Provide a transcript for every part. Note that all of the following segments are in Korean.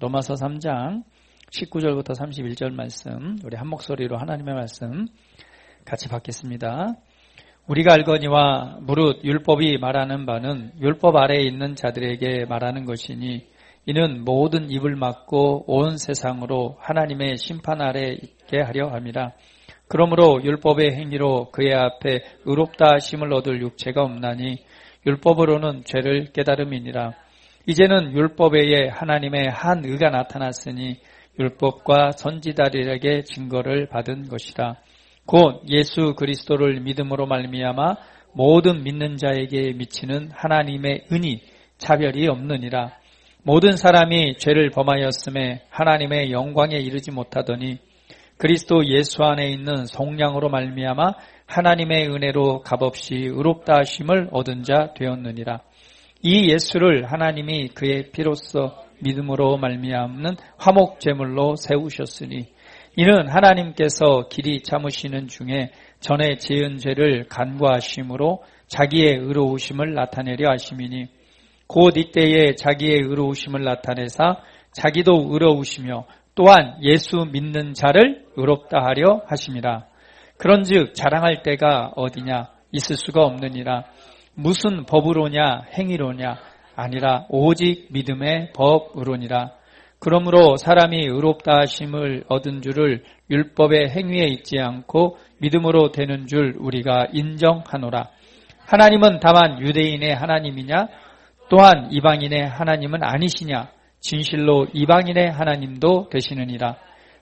로마서 3장 19절부터 31절 말씀, 우리 한 목소리로 하나님의 말씀 같이 받겠습니다. 우리가 알거니와 무릇 율법이 말하는 바는 율법 아래에 있는 자들에게 말하는 것이니 이는 모든 입을 막고 온 세상으로 하나님의 심판 아래에 있게 하려 함이라. 그러므로 율법의 행위로 그의 앞에 의롭다 하심을 얻을 육체가 없나니 율법으로는 죄를 깨달음이니라. 이제는 율법 외에 하나님의 한 의가 나타났으니 율법과 선지자들에게 증거를 받은 것이라. 곧 예수 그리스도를 믿음으로 말미암아 모든 믿는 자에게 미치는 하나님의 은이 차별이 없느니라. 모든 사람이 죄를 범하였음에 하나님의 영광에 이르지 못하더니 그리스도 예수 안에 있는 성령으로 말미암아 하나님의 은혜로 값없이 의롭다 하심을 얻은 자 되었느니라. 이 예수를 하나님이 그의 피로써 믿음으로 말미암는 화목제물로 세우셨으니 이는 하나님께서 길이 참으시는 중에 전에 지은 죄를 간과하심으로 자기의 의로우심을 나타내려 하심이니 곧 이때에 자기의 의로우심을 나타내사 자기도 의로우시며 또한 예수 믿는 자를 의롭다 하려 하심이라. 그런즉 자랑할 때가 어디냐? 있을 수가 없느니라. 무슨 법으로냐? 행위로냐? 아니라 오직 믿음의 법으로니라. 그러므로 사람이 의롭다 하심을 얻은 줄을 율법의 행위에 있지 않고 믿음으로 되는 줄 우리가 인정하노라. 하나님은 다만 유대인의 하나님이냐? 또한 이방인의 하나님은 아니시냐? 진실로 이방인의 하나님도 되시느니라.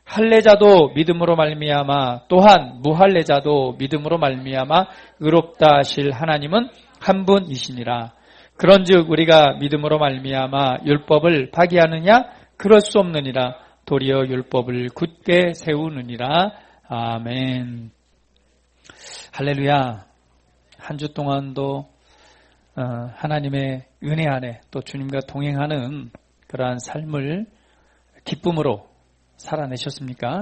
할례자도 믿음으로 말미암아 또한 무할례자도 믿음으로 말미암아 의롭다 하실 하나님은 한 분이시니라. 그런즉 우리가 믿음으로 말미암아 율법을 파기하느냐? 그럴 수 없느니라. 도리어 율법을 굳게 세우느니라. 아멘. 할렐루야. 한 주 동안도 하나님의 은혜 안에 또 주님과 동행하는 그러한 삶을 기쁨으로 살아내셨습니까?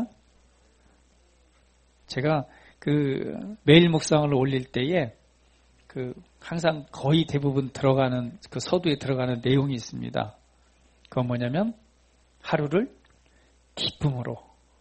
제가 매일 묵상을 올릴 때에 항상 거의 대부분 들어가는 서두에 들어가는 내용이 있습니다. 그건 뭐냐면 하루를 기쁨으로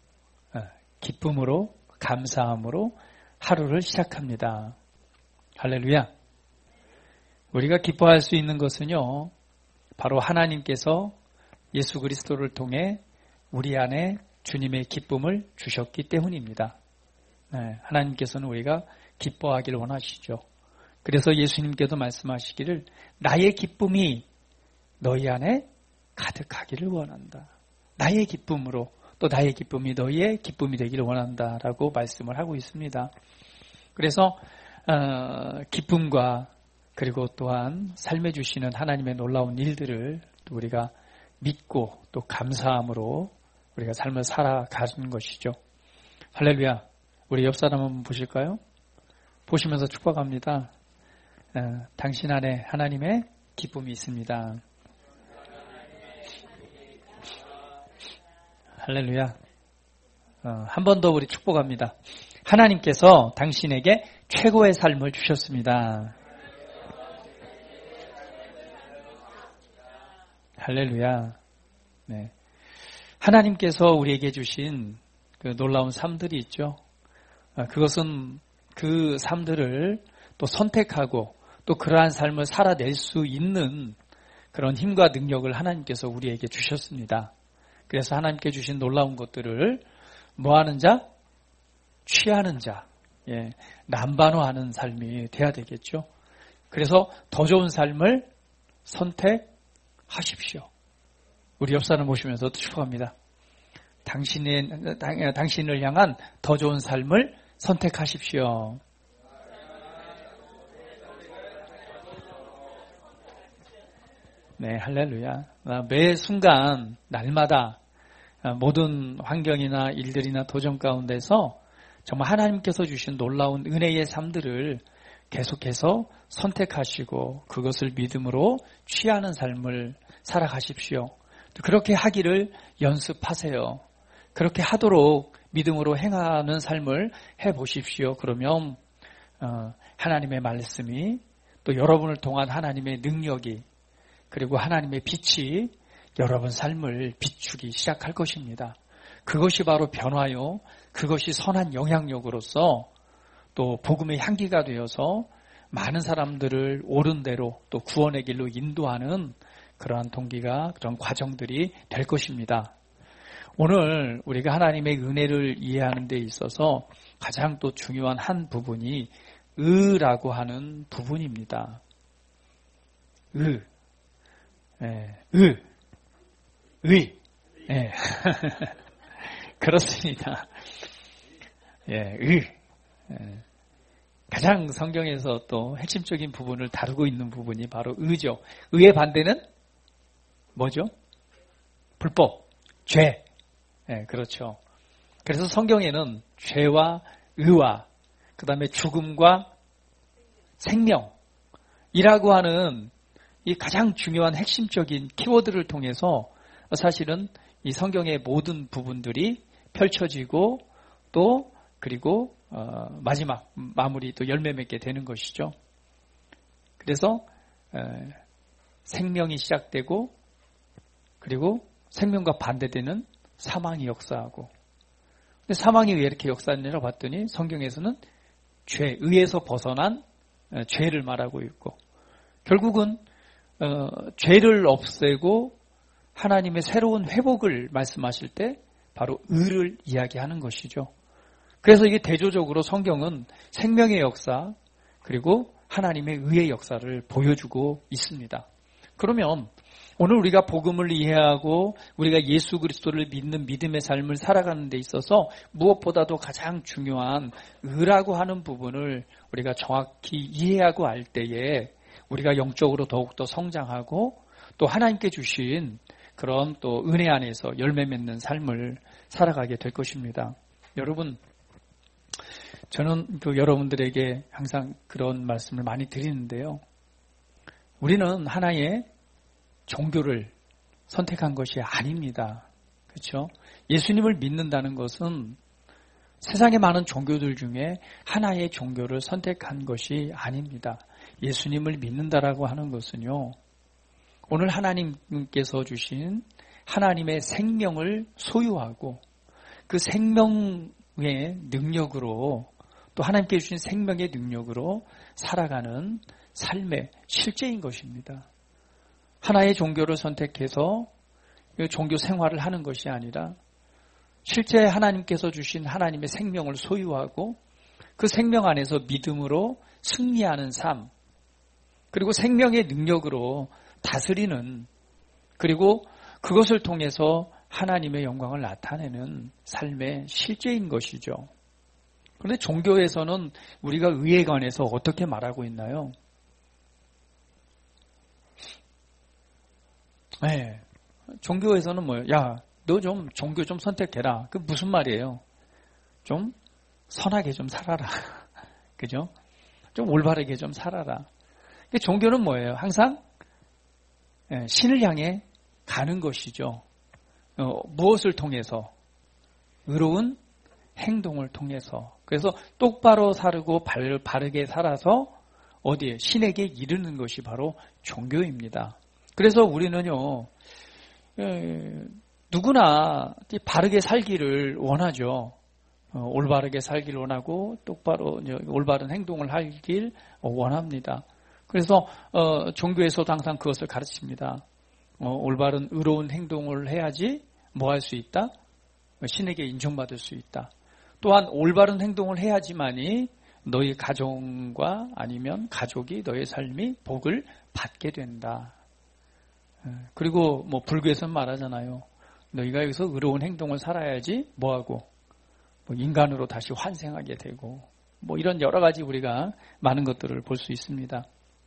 감사함으로 하루를 시작합니다. 할렐루야. 우리가 기뻐할 수 있는 것은요, 바로 하나님께서 예수 그리스도를 통해 우리 안에 주님의 기쁨을 주셨기 때문입니다. 하나님께서는 우리가 기뻐하기를 원하시죠. 그래서 예수님께도 말씀하시기를 나의 기쁨이 너희 안에 가득하기를 원한다. 나의 기쁨으로 또 나의 기쁨이 너희의 기쁨이 되기를 원한다라고 말씀을 하고 있습니다. 그래서 기쁨과 그리고 또한 삶에 주시는 하나님의 놀라운 일들을 또 우리가 믿고 또 감사함으로 우리가 삶을 살아가는 것이죠. 할렐루야. 우리 옆 사람 한번 보실까요? 보시면서 축복합니다. 당신 안에 하나님의 기쁨이 있습니다. 할렐루야. 한 번 더 우리 축복합니다. 하나님께서 당신에게 최고의 삶을 주셨습니다. 할렐루야. 네. 하나님께서 우리에게 주신 놀라운 삶들이 있죠. 그것은 그 삶들을 또 선택하고 또 그러한 삶을 살아낼 수 있는 그런 힘과 능력을 하나님께서 우리에게 주셨습니다. 그래서 하나님께 주신 놀라운 것들을 뭐하는 자? 취하는 자. 남반호하는 삶이 돼야 되겠죠. 그래서 더 좋은 삶을 선택하십시오. 우리 옆 사람 보시면서 축복합니다. 당신을 향한 더 좋은 삶을 선택하십시오. 네, 할렐루야. 매 순간, 날마다 모든 환경이나 일들이나 도전 가운데서 정말 하나님께서 주신 놀라운 은혜의 삶들을 계속해서 선택하시고 그것을 믿음으로 취하는 삶을 살아가십시오. 그렇게 하기를 연습하세요. 그렇게 하도록 믿음으로 행하는 삶을 해보십시오. 그러면 하나님의 말씀이 또 여러분을 통한 하나님의 능력이 그리고 하나님의 빛이 여러분 삶을 비추기 시작할 것입니다. 그것이 바로 변화요. 그것이 선한 영향력으로서 또 복음의 향기가 되어서 많은 사람들을 옳은 대로 또 구원의 길로 인도하는 그러한 동기가 그런 과정들이 될 것입니다. 오늘 우리가 하나님의 은혜를 이해하는 데 있어서 가장 또 중요한 한 부분이 의라고 하는 부분입니다. 의. 예. 그렇습니다. 예, 가장 성경에서 또 핵심적인 부분을 다루고 있는 부분이 바로 의죠. 의의 반대는 뭐죠? 불법, 죄. 예, 그렇죠. 그래서 성경에는 죄와 의와 그 다음에 죽음과 생명이라고 하는 이 가장 중요한 핵심적인 키워드를 통해서 사실은 이 성경의 모든 부분들이 펼쳐지고 또 그리고 마지막 마무리 또 열매 맺게 되는 것이죠. 그래서 생명이 시작되고 그리고 생명과 반대되는 사망이 역사하고 근데 사망이 왜 이렇게 역사하느냐고 봤더니 성경에서는 죄, 의에서 벗어난 죄를 말하고 있고 결국은 죄를 없애고 하나님의 새로운 회복을 말씀하실 때 바로 의를 이야기하는 것이죠. 그래서 이게 대조적으로 성경은 생명의 역사 그리고 하나님의 의의 역사를 보여주고 있습니다. 그러면 오늘 우리가 복음을 이해하고 우리가 예수 그리스도를 믿는 믿음의 삶을 살아가는 데 있어서 무엇보다도 가장 중요한 의라고 하는 부분을 우리가 정확히 이해하고 알 때에 우리가 영적으로 더욱더 성장하고 또 하나님께 주신 그런 또 은혜 안에서 열매 맺는 삶을 살아가게 될 것입니다. 여러분, 저는 여러분들에게 항상 그런 말씀을 많이 드리는데요. 우리는 하나의 종교를 선택한 것이 아닙니다. 그렇죠? 예수님을 믿는다는 것은 세상에 많은 종교들 중에 하나의 종교를 선택한 것이 아닙니다. 예수님을 믿는다라고 하는 것은요. 오늘 하나님께서 주신 하나님의 생명을 소유하고 그 생명의 능력으로 또 하나님께 주신 생명의 능력으로 살아가는 삶의 실제인 것입니다. 하나의 종교를 선택해서 종교 생활을 하는 것이 아니라 실제 하나님께서 주신 하나님의 생명을 소유하고 그 생명 안에서 믿음으로 승리하는 삶 그리고 생명의 능력으로 다스리는 그리고 그것을 통해서 하나님의 영광을 나타내는 삶의 실제인 것이죠. 그런데 종교에서는 우리가 의에 관해서 어떻게 말하고 있나요? 네, 종교에서는 뭐예요? 야, 너 좀 종교 좀 선택해라. 그 무슨 말이에요? 좀 선하게 좀 살아라. 그죠? 좀 올바르게 좀 살아라. 종교는 뭐예요? 항상 신을 향해 가는 것이죠. 무엇을 통해서? 의로운 행동을 통해서. 그래서 똑바로 살고 바르게 살아서 어디에? 신에게 이르는 것이 바로 종교입니다. 그래서 우리는요, 누구나 바르게 살기를 원하죠. 올바르게 살기를 원하고 똑바로 올바른 행동을 하길 원합니다. 그래서 종교에서도 항상 그것을 가르칩니다. 올바른 의로운 행동을 해야지 뭐 할 수 있다? 신에게 인정받을 수 있다. 또한 올바른 행동을 해야지만이 너희 가정과 아니면 가족이 너의 삶이 복을 받게 된다. 그리고 뭐 불교에서는 말하잖아요. 너희가 여기서 의로운 행동을 살아야지 뭐하고 뭐 인간으로 다시 환생하게 되고 뭐 이런 여러 가지 우리가 많은 것들을 볼 수 있습니다.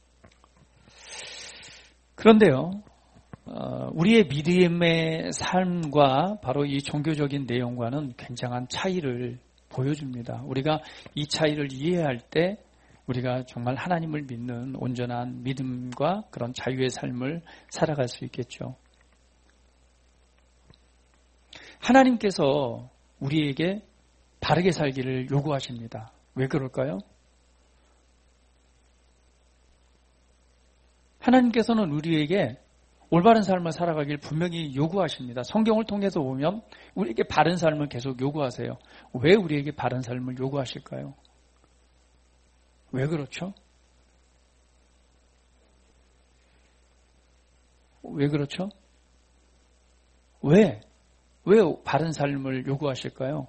그런데요. 우리의 믿음의 삶과 바로 이 종교적인 내용과는 굉장한 차이를 보여줍니다. 우리가 이 차이를 이해할 때 우리가 정말 하나님을 믿는 온전한 믿음과 그런 자유의 삶을 살아갈 수 있겠죠. 하나님께서 우리에게 바르게 살기를 요구하십니다. 왜 그럴까요? 하나님께서는 우리에게 올바른 삶을 살아가길 분명히 요구하십니다. 성경을 통해서 보면 우리에게 바른 삶을 계속 요구하세요. 왜 우리에게 바른 삶을 요구하실까요? 왜 그렇죠? 왜 그렇죠? 왜 바른 삶을 요구하실까요?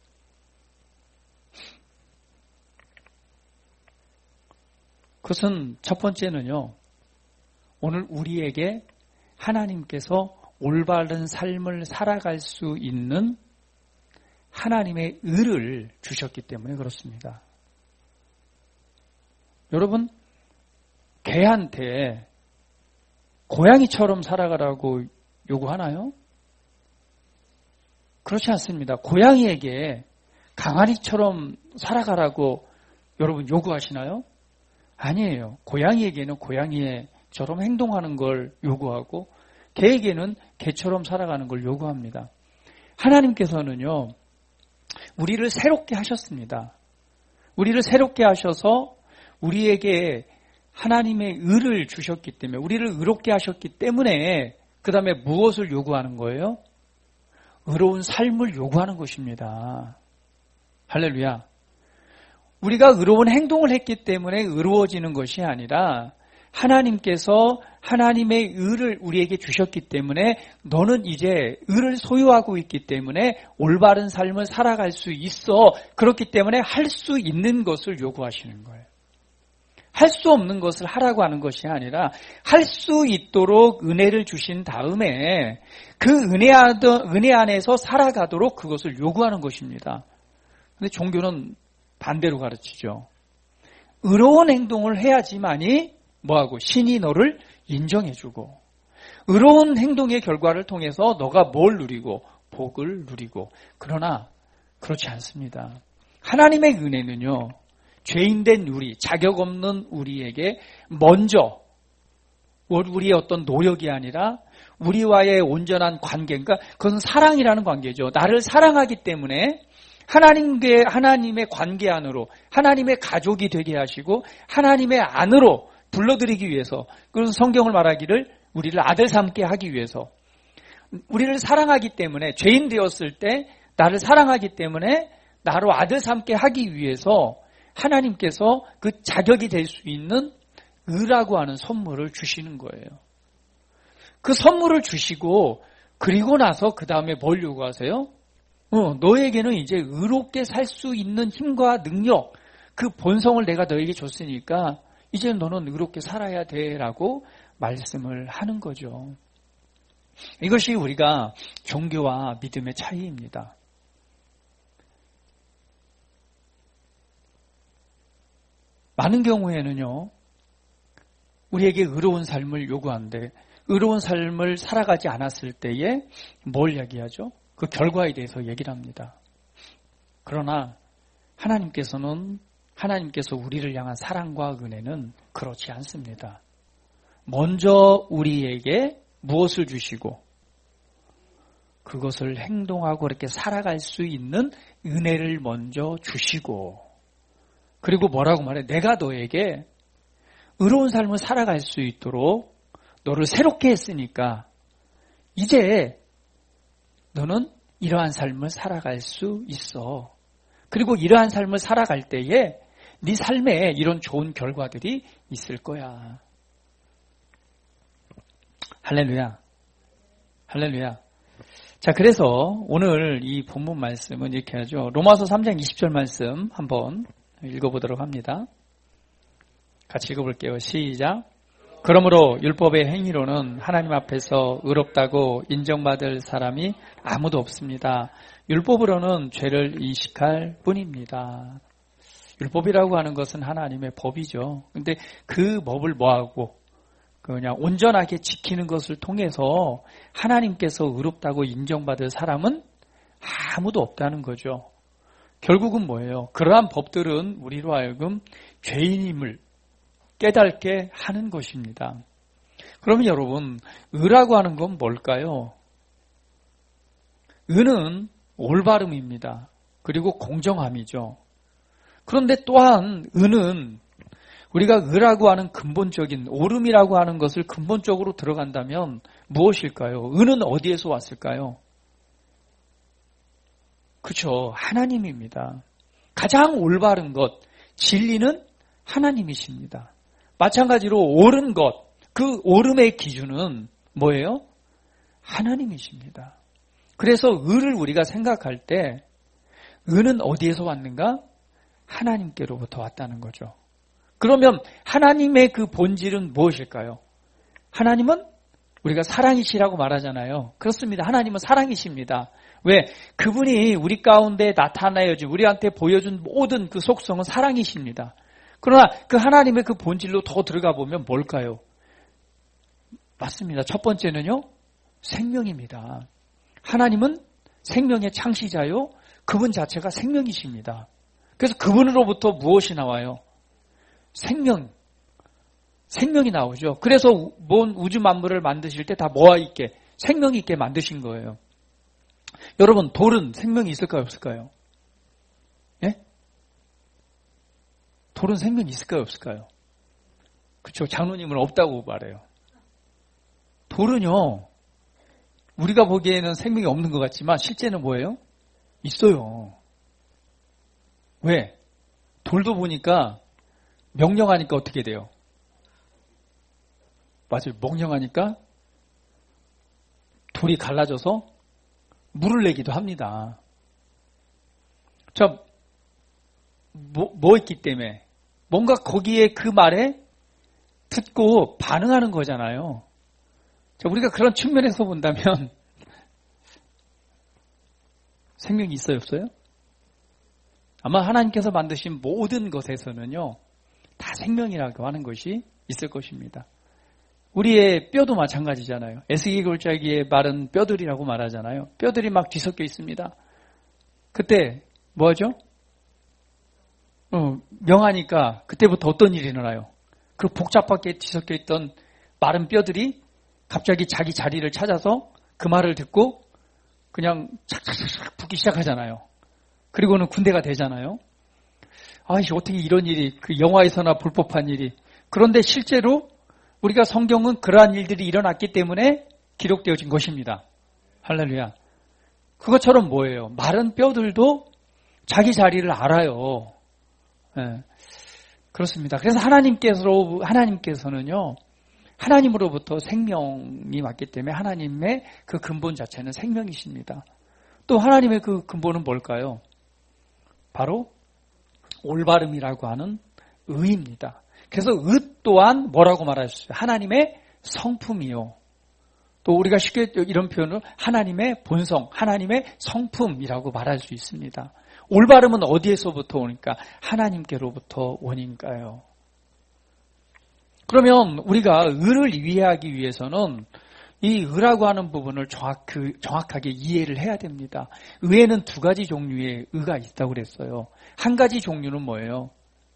그것은 첫 번째는요, 오늘 우리에게 하나님께서 올바른 삶을 살아갈 수 있는 하나님의 의를 주셨기 때문에 그렇습니다. 여러분, 개한테 고양이처럼 살아가라고 요구하나요? 그렇지 않습니다. 고양이에게 강아지처럼 살아가라고 여러분 요구하시나요? 아니에요. 고양이에게는 고양이처럼 행동하는 걸 요구하고 개에게는 개처럼 살아가는 걸 요구합니다. 하나님께서는요, 우리를 새롭게 하셨습니다. 우리를 새롭게 하셔서 우리에게 하나님의 의를 주셨기 때문에, 우리를 의롭게 하셨기 때문에 그 다음에 무엇을 요구하는 거예요? 의로운 삶을 요구하는 것입니다. 할렐루야. 우리가 의로운 행동을 했기 때문에 의로워지는 것이 아니라 하나님께서 하나님의 의를 우리에게 주셨기 때문에 너는 이제 의를 소유하고 있기 때문에 올바른 삶을 살아갈 수 있어. 그렇기 때문에 할 수 있는 것을 요구하시는 거예요. 할 수 없는 것을 하라고 하는 것이 아니라 할 수 있도록 은혜를 주신 다음에 그 은혜 안에서 살아가도록 그것을 요구하는 것입니다. 그런데 종교는 반대로 가르치죠. 의로운 행동을 해야지만이 뭐하고 신이 너를 인정해주고 의로운 행동의 결과를 통해서 너가 뭘 누리고 복을 누리고 그러나 그렇지 않습니다. 하나님의 은혜는요. 죄인된 우리, 자격 없는 우리에게 먼저 우리의 어떤 노력이 아니라 우리와의 온전한 관계, 그러니까 그것은 사랑이라는 관계죠. 나를 사랑하기 때문에 하나님의 관계 안으로 하나님의 가족이 되게 하시고 하나님의 안으로 불러들이기 위해서 그래서 성경을 말하기를 우리를 아들 삼게 하기 위해서 우리를 사랑하기 때문에 죄인 되었을 때 나를 사랑하기 때문에 나로 아들 삼게 하기 위해서 하나님께서 그 자격이 될 수 있는 의라고 하는 선물을 주시는 거예요. 그 선물을 주시고 그리고 나서 그 다음에 뭘 요구하세요? 너에게는 이제 의롭게 살 수 있는 힘과 능력, 그 본성을 내가 너에게 줬으니까 이제 너는 의롭게 살아야 돼라고 말씀을 하는 거죠. 이것이 우리가 종교와 믿음의 차이입니다. 많은 경우에는요, 우리에게 의로운 삶을 요구하는데 의로운 삶을 살아가지 않았을 때에 뭘 얘기하죠? 그 결과에 대해서 얘기를 합니다. 그러나 하나님께서 우리를 향한 사랑과 은혜는 그렇지 않습니다. 먼저 우리에게 무엇을 주시고 그것을 행동하고 이렇게 살아갈 수 있는 은혜를 먼저 주시고 그리고 뭐라고 말해? 내가 너에게 의로운 삶을 살아갈 수 있도록 너를 새롭게 했으니까 이제 너는 이러한 삶을 살아갈 수 있어. 그리고 이러한 삶을 살아갈 때에 네 삶에 이런 좋은 결과들이 있을 거야. 할렐루야. 할렐루야. 자, 그래서 오늘 이 본문 말씀은 이렇게 하죠. 로마서 3장 20절 말씀 한번 읽어보도록 합니다. 같이 읽어볼게요. 시작. 그러므로 율법의 행위로는 하나님 앞에서 의롭다고 인정받을 사람이 아무도 없습니다. 율법으로는 죄를 인식할 뿐입니다. 율법이라고 하는 것은 하나님의 법이죠. 근데 그 법을 뭐하고 그냥 온전하게 지키는 것을 통해서 하나님께서 의롭다고 인정받을 사람은 아무도 없다는 거죠. 결국은 뭐예요? 그러한 법들은 우리로 하여금 죄인임을 깨닫게 하는 것입니다. 그러면 여러분, 의라고 하는 건 뭘까요? 의는 올바름입니다. 그리고 공정함이죠. 그런데 또한 의는 우리가 의라고 하는 근본적인 옳음이라고 하는 것을 근본적으로 들어간다면 무엇일까요? 의는 어디에서 왔을까요? 그렇죠. 하나님입니다. 가장 올바른 것, 진리는 하나님이십니다. 마찬가지로 옳은 것, 그 옳음의 기준은 뭐예요? 하나님이십니다. 그래서 의를 우리가 생각할 때 의는 어디에서 왔는가? 하나님께로부터 왔다는 거죠. 그러면 하나님의 그 본질은 무엇일까요? 하나님은 우리가 사랑이시라고 말하잖아요. 그렇습니다. 하나님은 사랑이십니다. 왜? 그분이 우리 가운데 나타나야지 우리한테 보여준 모든 그 속성은 사랑이십니다. 그러나 그 하나님의 그 본질로 더 들어가 보면 뭘까요? 맞습니다. 첫 번째는요. 생명입니다. 하나님은 생명의 창시자요. 그분 자체가 생명이십니다. 그래서 그분으로부터 무엇이 나와요? 생명이 나오죠. 그래서 뭔 우주 만물을 만드실 때 다 뭐가 있게? 생명이 있게 만드신 거예요. 여러분, 돌은 생명이 있을까요? 없을까요? 예? 돌은 생명이 있을까요? 없을까요? 그렇죠. 장로님은 없다고 말해요. 돌은요, 우리가 보기에는 생명이 없는 것 같지만 실제는 뭐예요? 있어요. 왜? 돌도 보니까 명령하니까 어떻게 돼요? 맞아요. 명령하니까 돌이 갈라져서 물을 내기도 합니다. 자, 뭐 있기 때문에? 뭔가 거기에 그 말에 듣고 반응하는 거잖아요. 자, 우리가 그런 측면에서 본다면 생명이 있어요, 없어요? 아마 하나님께서 만드신 모든 것에서는요, 다 생명이라고 하는 것이 있을 것입니다. 우리의 뼈도 마찬가지잖아요. 에스겔 골짜기에 마른 뼈들이라고 말하잖아요. 뼈들이 막 뒤섞여 있습니다. 그때 뭐하죠? 명하니까 그때부터 어떤 일이 일어나요? 그 복잡하게 뒤섞여 있던 마른 뼈들이 갑자기 자기 자리를 찾아서 그 말을 듣고 그냥 착착착 붙기 시작하잖아요. 그리고는 군대가 되잖아요. 아이씨, 어떻게 이런 일이, 그 영화에서나 볼 법한 일이. 그런데 실제로 우리가 성경은 그러한 일들이 일어났기 때문에 기록되어진 것입니다. 할렐루야. 그것처럼 뭐예요? 마른 뼈들도 자기 자리를 알아요. 네. 그렇습니다. 그래서 하나님께서는요, 하나님으로부터 생명이 왔기 때문에 하나님의 그 근본 자체는 생명이십니다. 또 하나님의 그 근본은 뭘까요? 바로 올바름이라고 하는 의입니다. 그래서 의 또한 뭐라고 말하셨어요? 하나님의 성품이요. 또 우리가 쉽게 이런 표현을 하나님의 본성, 하나님의 성품이라고 말할 수 있습니다. 올바름은 어디에서부터 오니까? 하나님께로부터 오니까요. 그러면 우리가 의를 이해하기 위해서는 이 의라고 하는 부분을 정확하게 이해를 해야 됩니다. 의에는 두 가지 종류의 의가 있다고 그랬어요. 한 가지 종류는 뭐예요?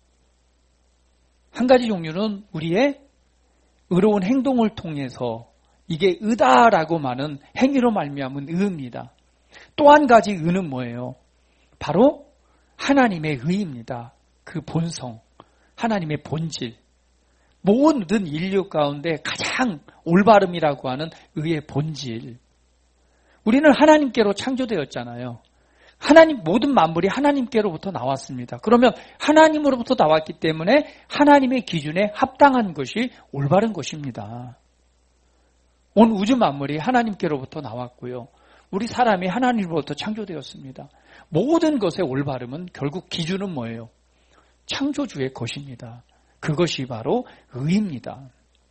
한 가지 종류는 우리의 의로운 행동을 통해서 이게 의다라고 말하는 행위로 말미암은 의입니다. 또 한 가지 의는 뭐예요? 바로 하나님의 의입니다. 그 본성, 하나님의 본질. 모든 인류 가운데 가장 올바름이라고 하는 의의 본질. 우리는 하나님께로 창조되었잖아요. 모든 만물이 하나님께로부터 나왔습니다. 그러면 하나님으로부터 나왔기 때문에 하나님의 기준에 합당한 것이 올바른 것입니다. 온 우주 만물이 하나님께로부터 나왔고요. 우리 사람이 하나님으로부터 창조되었습니다. 모든 것의 올바름은 결국 기준은 뭐예요? 창조주의 것입니다. 그것이 바로 의입니다.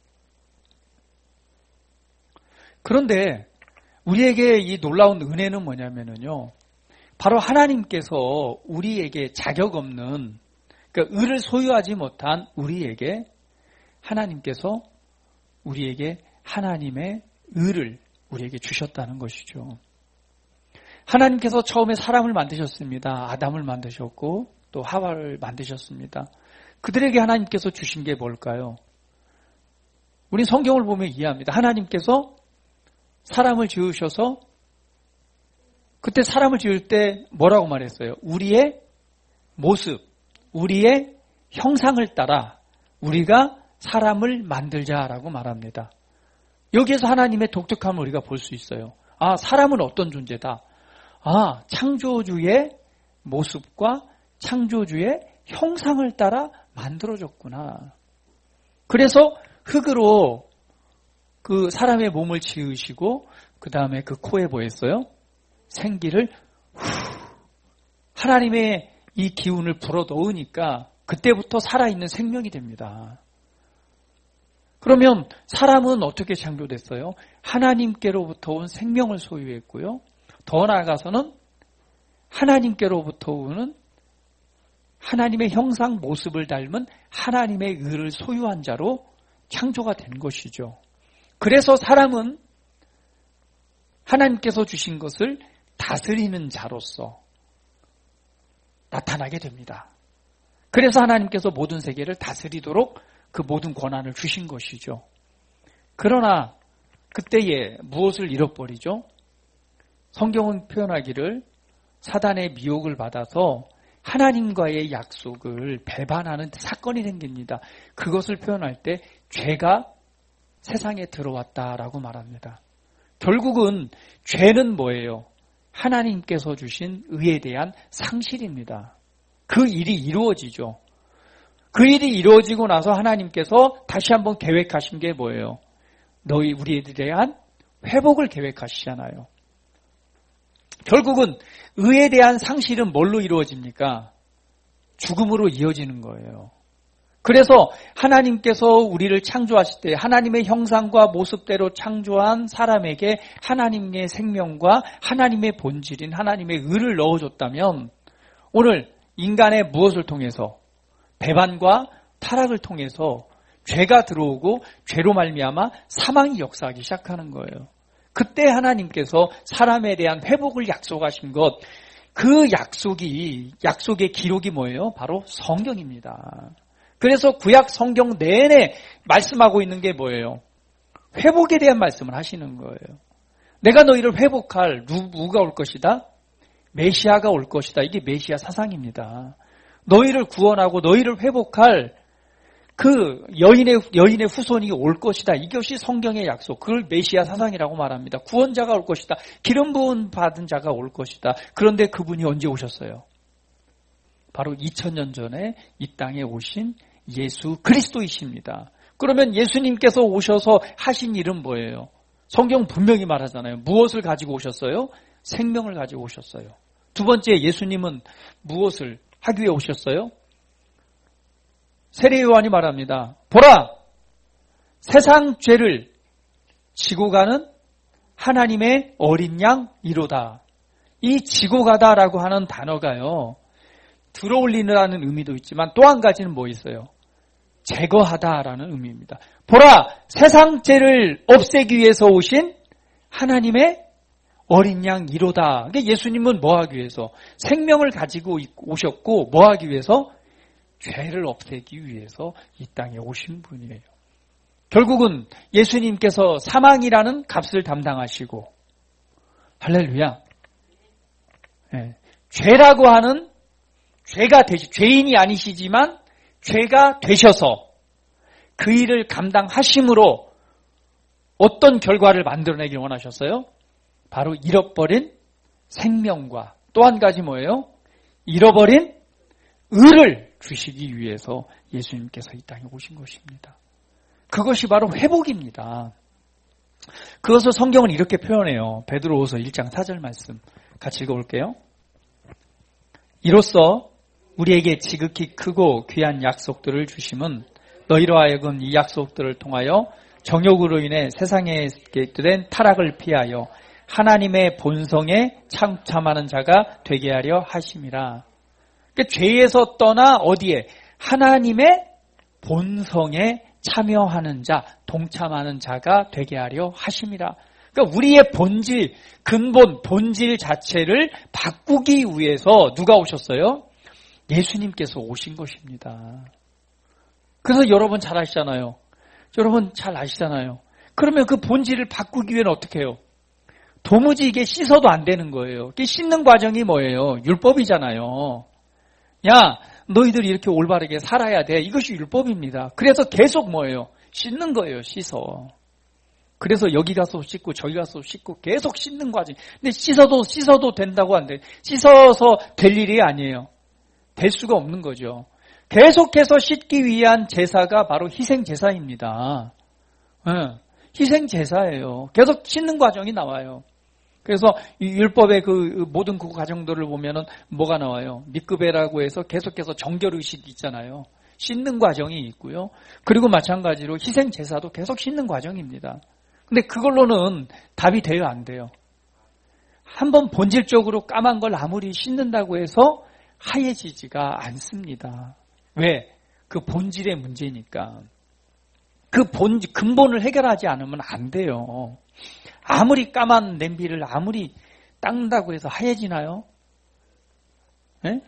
그런데 우리에게 이 놀라운 은혜는 뭐냐면요. 바로 하나님께서 우리에게 자격 없는, 그러니까 의를 소유하지 못한 우리에게 하나님께서 우리에게 하나님의 의를 우리에게 주셨다는 것이죠. 하나님께서 처음에 사람을 만드셨습니다. 아담을 만드셨고 또 하와를 만드셨습니다. 그들에게 하나님께서 주신 게 뭘까요? 우리 성경을 보면 이해합니다. 하나님께서 사람을 지으셔서 그때 사람을 지을 때 뭐라고 말했어요? 우리의 모습, 우리의 형상을 따라 우리가 사람을 만들자라고 말합니다. 여기에서 하나님의 독특함을 우리가 볼 수 있어요. 아, 사람은 어떤 존재다. 아, 창조주의 모습과 창조주의 형상을 따라 만들어졌구나. 그래서 흙으로 그 사람의 몸을 지으시고 그 다음에 그 코에 뭐했어요? 생기를 하나님의 이 기운을 불어 넣으니까 그때부터 살아있는 생명이 됩니다. 그러면 사람은 어떻게 창조됐어요? 하나님께로부터 온 생명을 소유했고요. 더 나아가서는 하나님께로부터 오는 하나님의 형상 모습을 닮은 하나님의 의를 소유한 자로 창조가 된 것이죠. 그래서 사람은 하나님께서 주신 것을 다스리는 자로서 나타나게 됩니다. 그래서 하나님께서 모든 세계를 다스리도록 그 모든 권한을 주신 것이죠. 그러나 그때에 무엇을 잃어버리죠? 성경은 표현하기를 사단의 미혹을 받아서 하나님과의 약속을 배반하는 사건이 생깁니다. 그것을 표현할 때 죄가 세상에 들어왔다라고 말합니다. 결국은 죄는 뭐예요? 하나님께서 주신 의에 대한 상실입니다. 그 일이 이루어지죠. 그 일이 이루어지고 나서 하나님께서 다시 한번 계획하신 게 뭐예요? 우리에 대한 회복을 계획하시잖아요. 결국은 의에 대한 상실은 뭘로 이루어집니까? 죽음으로 이어지는 거예요. 그래서 하나님께서 우리를 창조하실 때 하나님의 형상과 모습대로 창조한 사람에게 하나님의 생명과 하나님의 본질인 하나님의 의를 넣어줬다면 오늘 인간의 무엇을 통해서 배반과 타락을 통해서 죄가 들어오고 죄로 말미암아 사망이 역사하기 시작하는 거예요. 그때 하나님께서 사람에 대한 회복을 약속하신 것, 그 약속의 기록이 뭐예요? 바로 성경입니다. 그래서 구약 성경 내내 말씀하고 있는 게 뭐예요? 회복에 대한 말씀을 하시는 거예요. 내가 너희를 회복할 누가 올 것이다? 메시아가 올 것이다. 이게 메시아 사상입니다. 너희를 구원하고 너희를 회복할 그 여인의 후손이 올 것이다. 이것이 성경의 약속. 그걸 메시아 사상이라고 말합니다. 구원자가 올 것이다. 기름 부음 받은 자가 올 것이다. 그런데 그분이 언제 오셨어요? 바로 2000년 전에 이 땅에 오신 예수 그리스도이십니다. 그러면 예수님께서 오셔서 하신 일은 뭐예요? 성경 분명히 말하잖아요. 무엇을 가지고 오셨어요? 생명을 가지고 오셨어요. 두 번째, 예수님은 무엇을 하기 위해 오셨어요? 세례 요한이 말합니다. 보라! 세상 죄를 지고 가는 하나님의 어린 양 이로다. 이 지고 가다라고 하는 단어가요. 들어올리느라는 의미도 있지만 또 한 가지는 뭐 있어요? 제거하다라는 의미입니다. 보라! 세상 죄를 없애기 위해서 오신 하나님의 어린 양 이로다. 그러니까 예수님은 뭐 하기 위해서? 생명을 가지고 오셨고 뭐 하기 위해서? 죄를 없애기 위해서 이 땅에 오신 분이에요. 결국은 예수님께서 사망이라는 값을 담당하시고 할렐루야. 네. 죄라고 하는 죄인이 아니시지만 죄가 되셔서 그 일을 감당하심으로 어떤 결과를 만들어내길 원하셨어요? 바로 잃어버린 생명과 또 한 가지 뭐예요? 잃어버린 의를 주시기 위해서 예수님께서 이 땅에 오신 것입니다. 그것이 바로 회복입니다. 그것을 성경은 이렇게 표현해요. 베드로후서 1장 4절 말씀 같이 읽어볼게요. 이로써 우리에게 지극히 크고 귀한 약속들을 주심은 너희로 하여금 이 약속들을 통하여 정욕으로 인해 세상에 있게 된 타락을 피하여 하나님의 본성에 참하는 자가 되게 하려 하심이라. 그러니까 죄에서 떠나 어디에? 하나님의 본성에 참여하는 자, 동참하는 자가 되게 하려 하심이라. 그러니까 우리의 본질, 근본, 본질 자체를 바꾸기 위해서 누가 오셨어요? 예수님께서 오신 것입니다. 그래서 여러분 잘 아시잖아요. 여러분 잘 아시잖아요. 그러면 그 본질을 바꾸기 위해는 어떻게 해요? 도무지 이게 씻어도 안 되는 거예요. 이게 씻는 과정이 뭐예요? 율법이잖아요. 야, 너희들이 이렇게 올바르게 살아야 돼. 이것이 율법입니다. 그래서 계속 뭐예요? 씻는 거예요. 씻어. 그래서 여기 가서 씻고 저기 가서 씻고 계속 씻는 과정. 근데 씻어도 된다고 하는데 씻어서 될 일이 아니에요. 될 수가 없는 거죠. 계속해서 씻기 위한 제사가 바로 희생제사입니다. 희생제사예요. 계속 씻는 과정이 나와요. 그래서 이 율법의 그 모든 그 과정들을 보면은 뭐가 나와요? 미끄베라고 해서 계속해서 정결의식이 있잖아요. 씻는 과정이 있고요. 그리고 마찬가지로 희생제사도 계속 씻는 과정입니다. 근데 그걸로는 답이 돼요, 안 돼요? 한번 본질적으로 까만 걸 아무리 씻는다고 해서 하얘지지가 않습니다. 왜? 그 본질의 문제니까. 그 근본을 해결하지 않으면 안 돼요. 아무리 까만 냄비를 아무리 닦는다고 해서 하얘지나요? 네?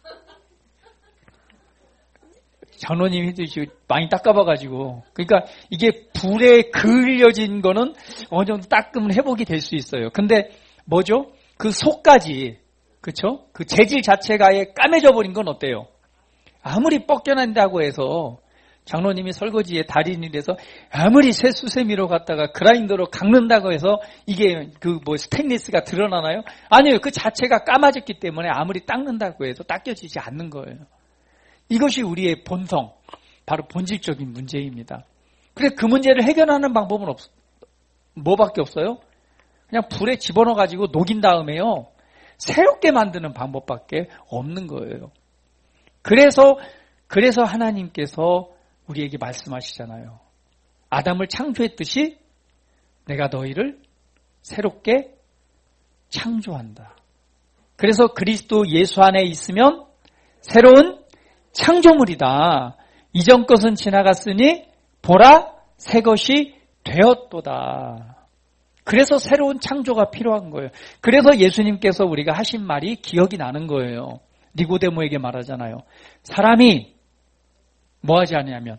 장로님이 많이 닦아봐가지고. 그러니까 이게 불에 그을려진 거는 어느 정도 닦으면 회복이 될 수 있어요. 근데 뭐죠? 그 속까지, 그쵸? 그 재질 자체가 아예 까매져 버린 건 어때요? 아무리 뻗겨난다고 해서 장로님이 설거지에 달인이 돼서 아무리 쇠수세미로 갖다가 그라인더로 깎는다고 해서 이게 그 뭐 스테인리스가 드러나나요? 아니요. 그 자체가 까마졌기 때문에 아무리 닦는다고 해서 닦여지지 않는 거예요. 이것이 우리의 본성, 바로 본질적인 문제입니다. 그래서 그 문제를 해결하는 방법은 뭐밖에 없어요? 그냥 불에 집어넣어가지고 녹인 다음에요. 새롭게 만드는 방법밖에 없는 거예요. 그래서 하나님께서 우리에게 말씀하시잖아요. 아담을 창조했듯이 내가 너희를 새롭게 창조한다. 그래서 그리스도 예수 안에 있으면 새로운 창조물이다. 이전 것은 지나갔으니 보라 새 것이 되었도다. 그래서 새로운 창조가 필요한 거예요. 그래서 예수님께서 우리가 하신 말이 기억이 나는 거예요. 니고데모에게 말하잖아요. 사람이 뭐하지 아니하면,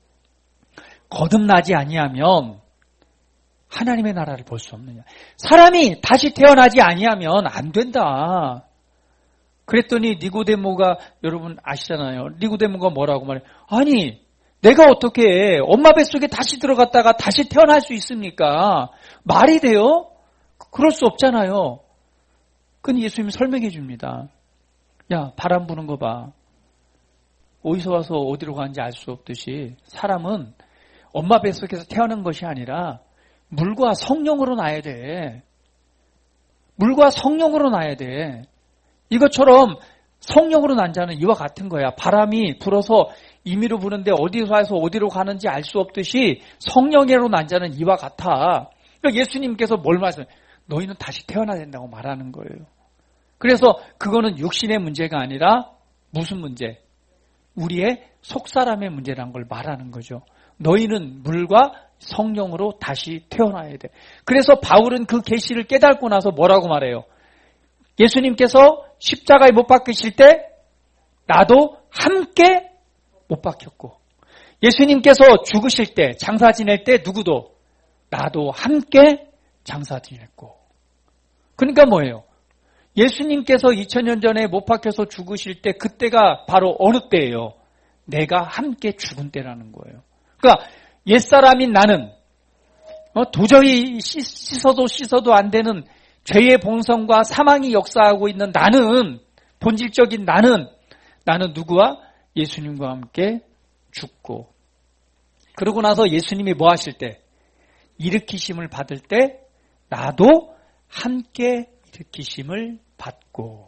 거듭나지 아니하면 하나님의 나라를 볼 수 없느냐. 사람이 다시 태어나지 아니하면 안 된다. 그랬더니 니고데모가, 여러분 아시잖아요. 니고데모가 뭐라고 말해요? 아니, 내가 어떻게 엄마 뱃속에 다시 들어갔다가 다시 태어날 수 있습니까? 말이 돼요? 그럴 수 없잖아요. 그건 예수님이 설명해 줍니다. 야, 바람 부는 거 봐. 어디서 와서 어디로 가는지 알 수 없듯이 사람은 엄마 뱃속에서 태어난 것이 아니라 물과 성령으로 나야 돼. 물과 성령으로 나야 돼. 이것처럼 성령으로 난 자는 이와 같은 거야. 바람이 불어서 임의로 부는데 어디서 와서 어디로 가는지 알 수 없듯이 성령으로 난 자는 이와 같아. 그러니까 예수님께서 뭘 말씀해요? 너희는 다시 태어나야 된다고 말하는 거예요. 그래서 그거는 육신의 문제가 아니라 무슨 문제? 우리의 속사람의 문제라는 걸 말하는 거죠. 너희는 물과 성령으로 다시 태어나야 돼. 그래서 바울은 그 계시를 깨닫고 나서 뭐라고 말해요? 예수님께서 십자가에 못 박히실 때 나도 함께 못 박혔고, 예수님께서 죽으실 때, 장사 지낼 때 누구도 나도 함께 장사 지냈고. 그러니까 뭐예요? 예수님께서 2000년 전에 못 박혀서 죽으실 때 그때가 바로 어느 때예요? 내가 함께 죽은 때라는 거예요. 그러니까 옛사람인 나는 도저히 씻어도 안 되는 죄의 본성과 사망이 역사하고 있는 나는, 본질적인 나는 누구와? 예수님과 함께 죽고, 그러고 나서 예수님이 뭐 하실 때? 일으키심을 받을 때 나도 함께 일으키심을 받고,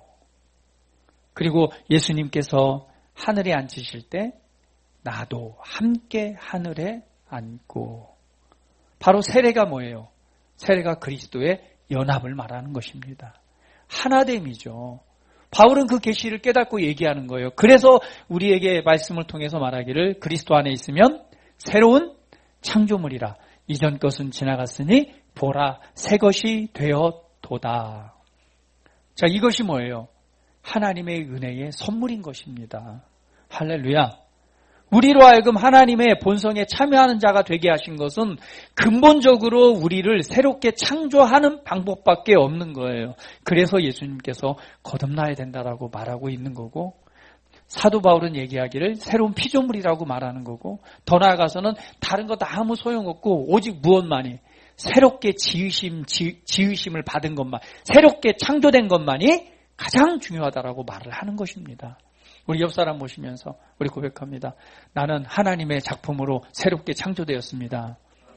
그리고 예수님께서 하늘에 앉으실 때 나도 함께 하늘에 앉고. 바로 세례가 뭐예요? 세례가 그리스도의 연합을 말하는 것입니다. 하나됨이죠. 바울은 그 계시를 깨닫고 얘기하는 거예요. 그래서 우리에게 말씀을 통해서 말하기를 그리스도 안에 있으면 새로운 창조물이라. 이전 것은 지나갔으니 보라 새 것이 되었도다. 자, 이것이 뭐예요? 하나님의 은혜의 선물인 것입니다. 할렐루야. 우리로 하여금 하나님의 본성에 참여하는 자가 되게 하신 것은 근본적으로 우리를 새롭게 창조하는 방법밖에 없는 거예요. 그래서 예수님께서 거듭나야 된다라고 말하고 있는 거고, 사도 바울은 얘기하기를 새로운 피조물이라고 말하는 거고, 더 나아가서는 다른 것 아무 소용없고 오직 무엇만이 새롭게 지으심을 받은 것만, 새롭게 창조된 것만이 가장 중요하다라고 말을 하는 것입니다. 우리 옆 사람 보시면서 우리 고백합니다. 나는 하나님의 작품으로 새롭게 창조되었습니다.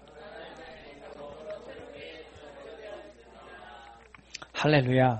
할렐루야.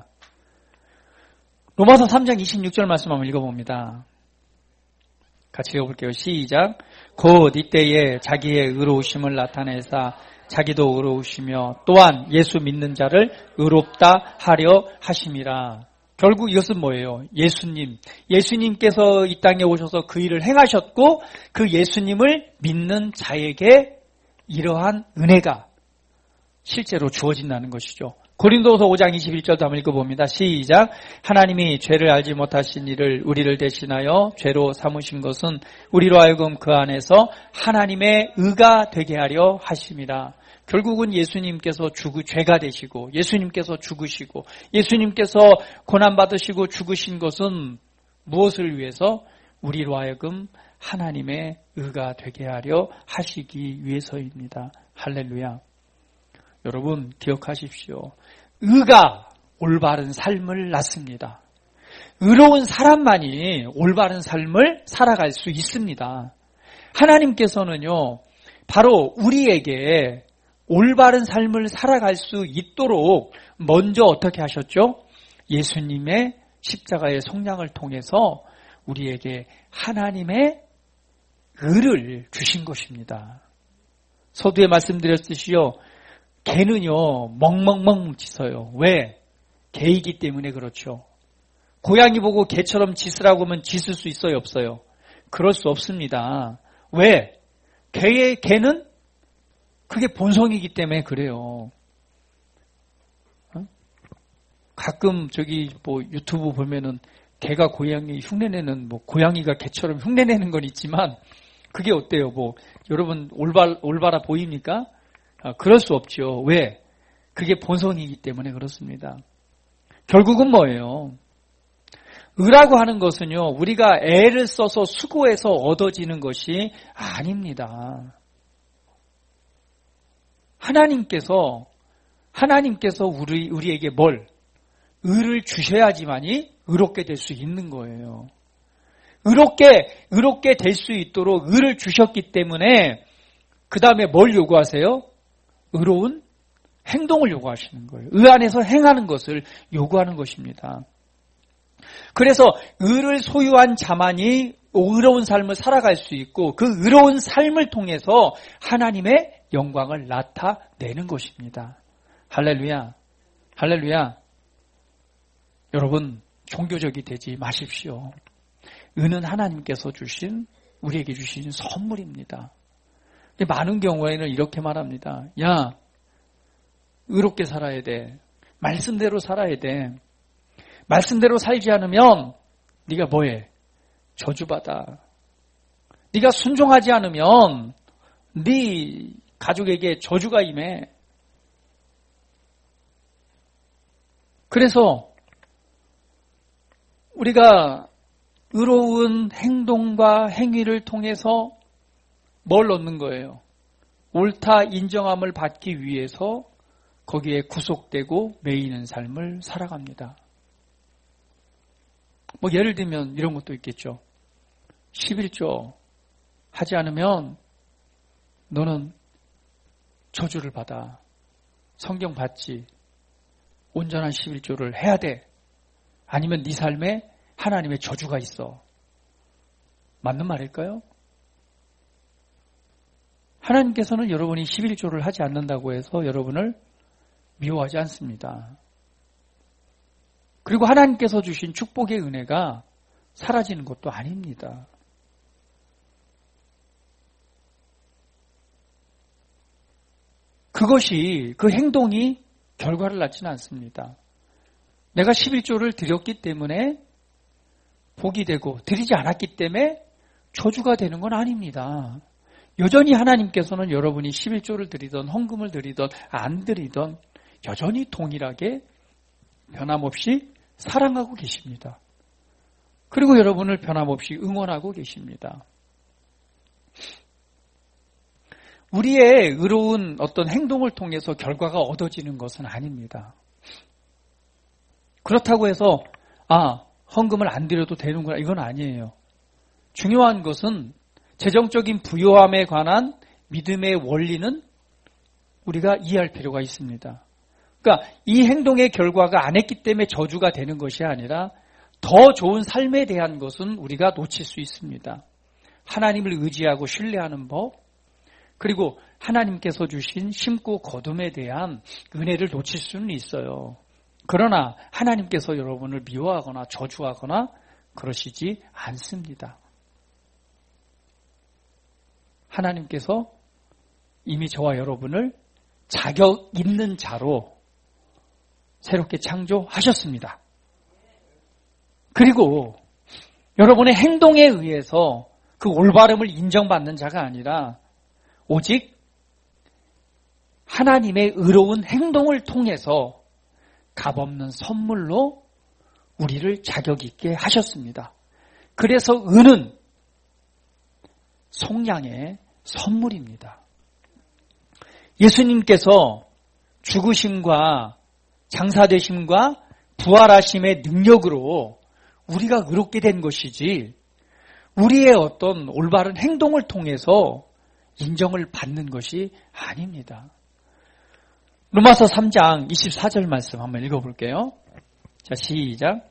로마서 3장 26절 말씀 한번 읽어봅니다. 같이 읽어볼게요. 시작. 곧 이때에 자기의 의로우심을 나타내사 자기도 의로우시며 또한 예수 믿는 자를 의롭다 하려 하심이라. 결국 이것은 뭐예요? 예수님께서 이 땅에 오셔서 그 일을 행하셨고 그 예수님을 믿는 자에게 이러한 은혜가 실제로 주어진다는 것이죠. 고린도서 5장 21절도 한번 읽어봅니다. 시작. 하나님이 죄를 알지 못하신 이를 우리를 대신하여 죄로 삼으신 것은 우리로 하여금 그 안에서 하나님의 의가 되게 하려 하심이라. 결국은 예수님께서 죄가 되시고 예수님께서 죽으시고 예수님께서 고난받으시고 죽으신 것은 무엇을 위해서? 우리로 하여금 하나님의 의가 되게 하려 하시기 위해서입니다. 할렐루야. 여러분 기억하십시오. 의가 올바른 삶을 낳습니다. 의로운 사람만이 올바른 삶을 살아갈 수 있습니다. 하나님께서는요, 바로 우리에게 올바른 삶을 살아갈 수 있도록 먼저 어떻게 하셨죠? 예수님의 십자가의 속량을 통해서 우리에게 하나님의 의를 주신 것입니다. 서두에 말씀드렸듯이요, 개는요 멍멍멍 짖어요. 왜? 개이기 때문에 그렇죠. 고양이 보고 개처럼 짖으라고 하면 짖을 수 있어요, 없어요? 그럴 수 없습니다. 왜? 개는 그게 본성이기 때문에 그래요. 가끔 유튜브 보면은 개가 고양이 흉내내는, 고양이가 개처럼 흉내내는 건 있지만 그게 어때요? 여러분 올바라 보입니까? 그럴 수 없죠. 왜? 그게 본성이기 때문에 그렇습니다. 결국은 뭐예요? 의라고 하는 것은요, 우리가 애를 써서 수고해서 얻어지는 것이 아닙니다. 하나님께서 우리에게 의를 주셔야지만이 의롭게 될 수 있는 거예요. 의롭게 될 수 있도록 의를 주셨기 때문에 그 다음에 뭘 요구하세요? 의로운 행동을 요구하시는 거예요. 의 안에서 행하는 것을 요구하는 것입니다. 그래서 의를 소유한 자만이 의로운 삶을 살아갈 수 있고 그 의로운 삶을 통해서 하나님의 영광을 나타내는 것입니다. 할렐루야. 할렐루야. 여러분, 종교적이 되지 마십시오. 의는 하나님께서 우리에게 주신 선물입니다. 많은 경우에는 이렇게 말합니다. 야, 의롭게 살아야 돼. 말씀대로 살아야 돼. 말씀대로 살지 않으면 네가 뭐해? 저주받아. 네가 순종하지 않으면 네 가족에게 저주가 임해. 그래서 우리가 의로운 행동과 행위를 통해서 뭘 얻는 거예요? 옳다 인정함을 받기 위해서 거기에 구속되고 매이는 삶을 살아갑니다. 예를 들면 이런 것도 있겠죠. 11조 하지 않으면 너는 저주를 받아. 성경 받지. 온전한 11조를 해야 돼. 아니면 네 삶에 하나님의 저주가 있어. 맞는 말일까요? 하나님께서는 여러분이 11조를 하지 않는다고 해서 여러분을 미워하지 않습니다. 그리고 하나님께서 주신 축복의 은혜가 사라지는 것도 아닙니다. 그 행동이 결과를 낳지는 않습니다. 내가 11조를 드렸기 때문에 복이 되고 드리지 않았기 때문에 저주가 되는 건 아닙니다. 여전히 하나님께서는 여러분이 11조를 드리던 헌금을 드리던 안 드리던 여전히 동일하게 변함없이 사랑하고 계십니다. 그리고 여러분을 변함없이 응원하고 계십니다. 우리의 의로운 어떤 행동을 통해서 결과가 얻어지는 것은 아닙니다. 그렇다고 해서 헌금을 안 드려도 되는구나, 이건 아니에요. 중요한 것은 재정적인 부요함에 관한 믿음의 원리는 우리가 이해할 필요가 있습니다. 그러니까 이 행동의 결과가 안 했기 때문에 저주가 되는 것이 아니라 더 좋은 삶에 대한 것은 우리가 놓칠 수 있습니다. 하나님을 의지하고 신뢰하는 법, 그리고 하나님께서 주신 심고 거둠에 대한 은혜를 놓칠 수는 있어요. 그러나 하나님께서 여러분을 미워하거나 저주하거나 그러시지 않습니다. 하나님께서 이미 저와 여러분을 자격 있는 자로 새롭게 창조하셨습니다. 그리고 여러분의 행동에 의해서 그 올바름을 인정받는 자가 아니라 오직 하나님의 의로운 행동을 통해서 값없는 선물로 우리를 자격 있게 하셨습니다. 그래서 은은 속량의 선물입니다. 예수님께서 죽으심과 장사되심과 부활하심의 능력으로 우리가 의롭게 된 것이지 우리의 어떤 올바른 행동을 통해서 인정을 받는 것이 아닙니다. 로마서 3장 24절 말씀 한번 읽어볼게요. 자, 시작.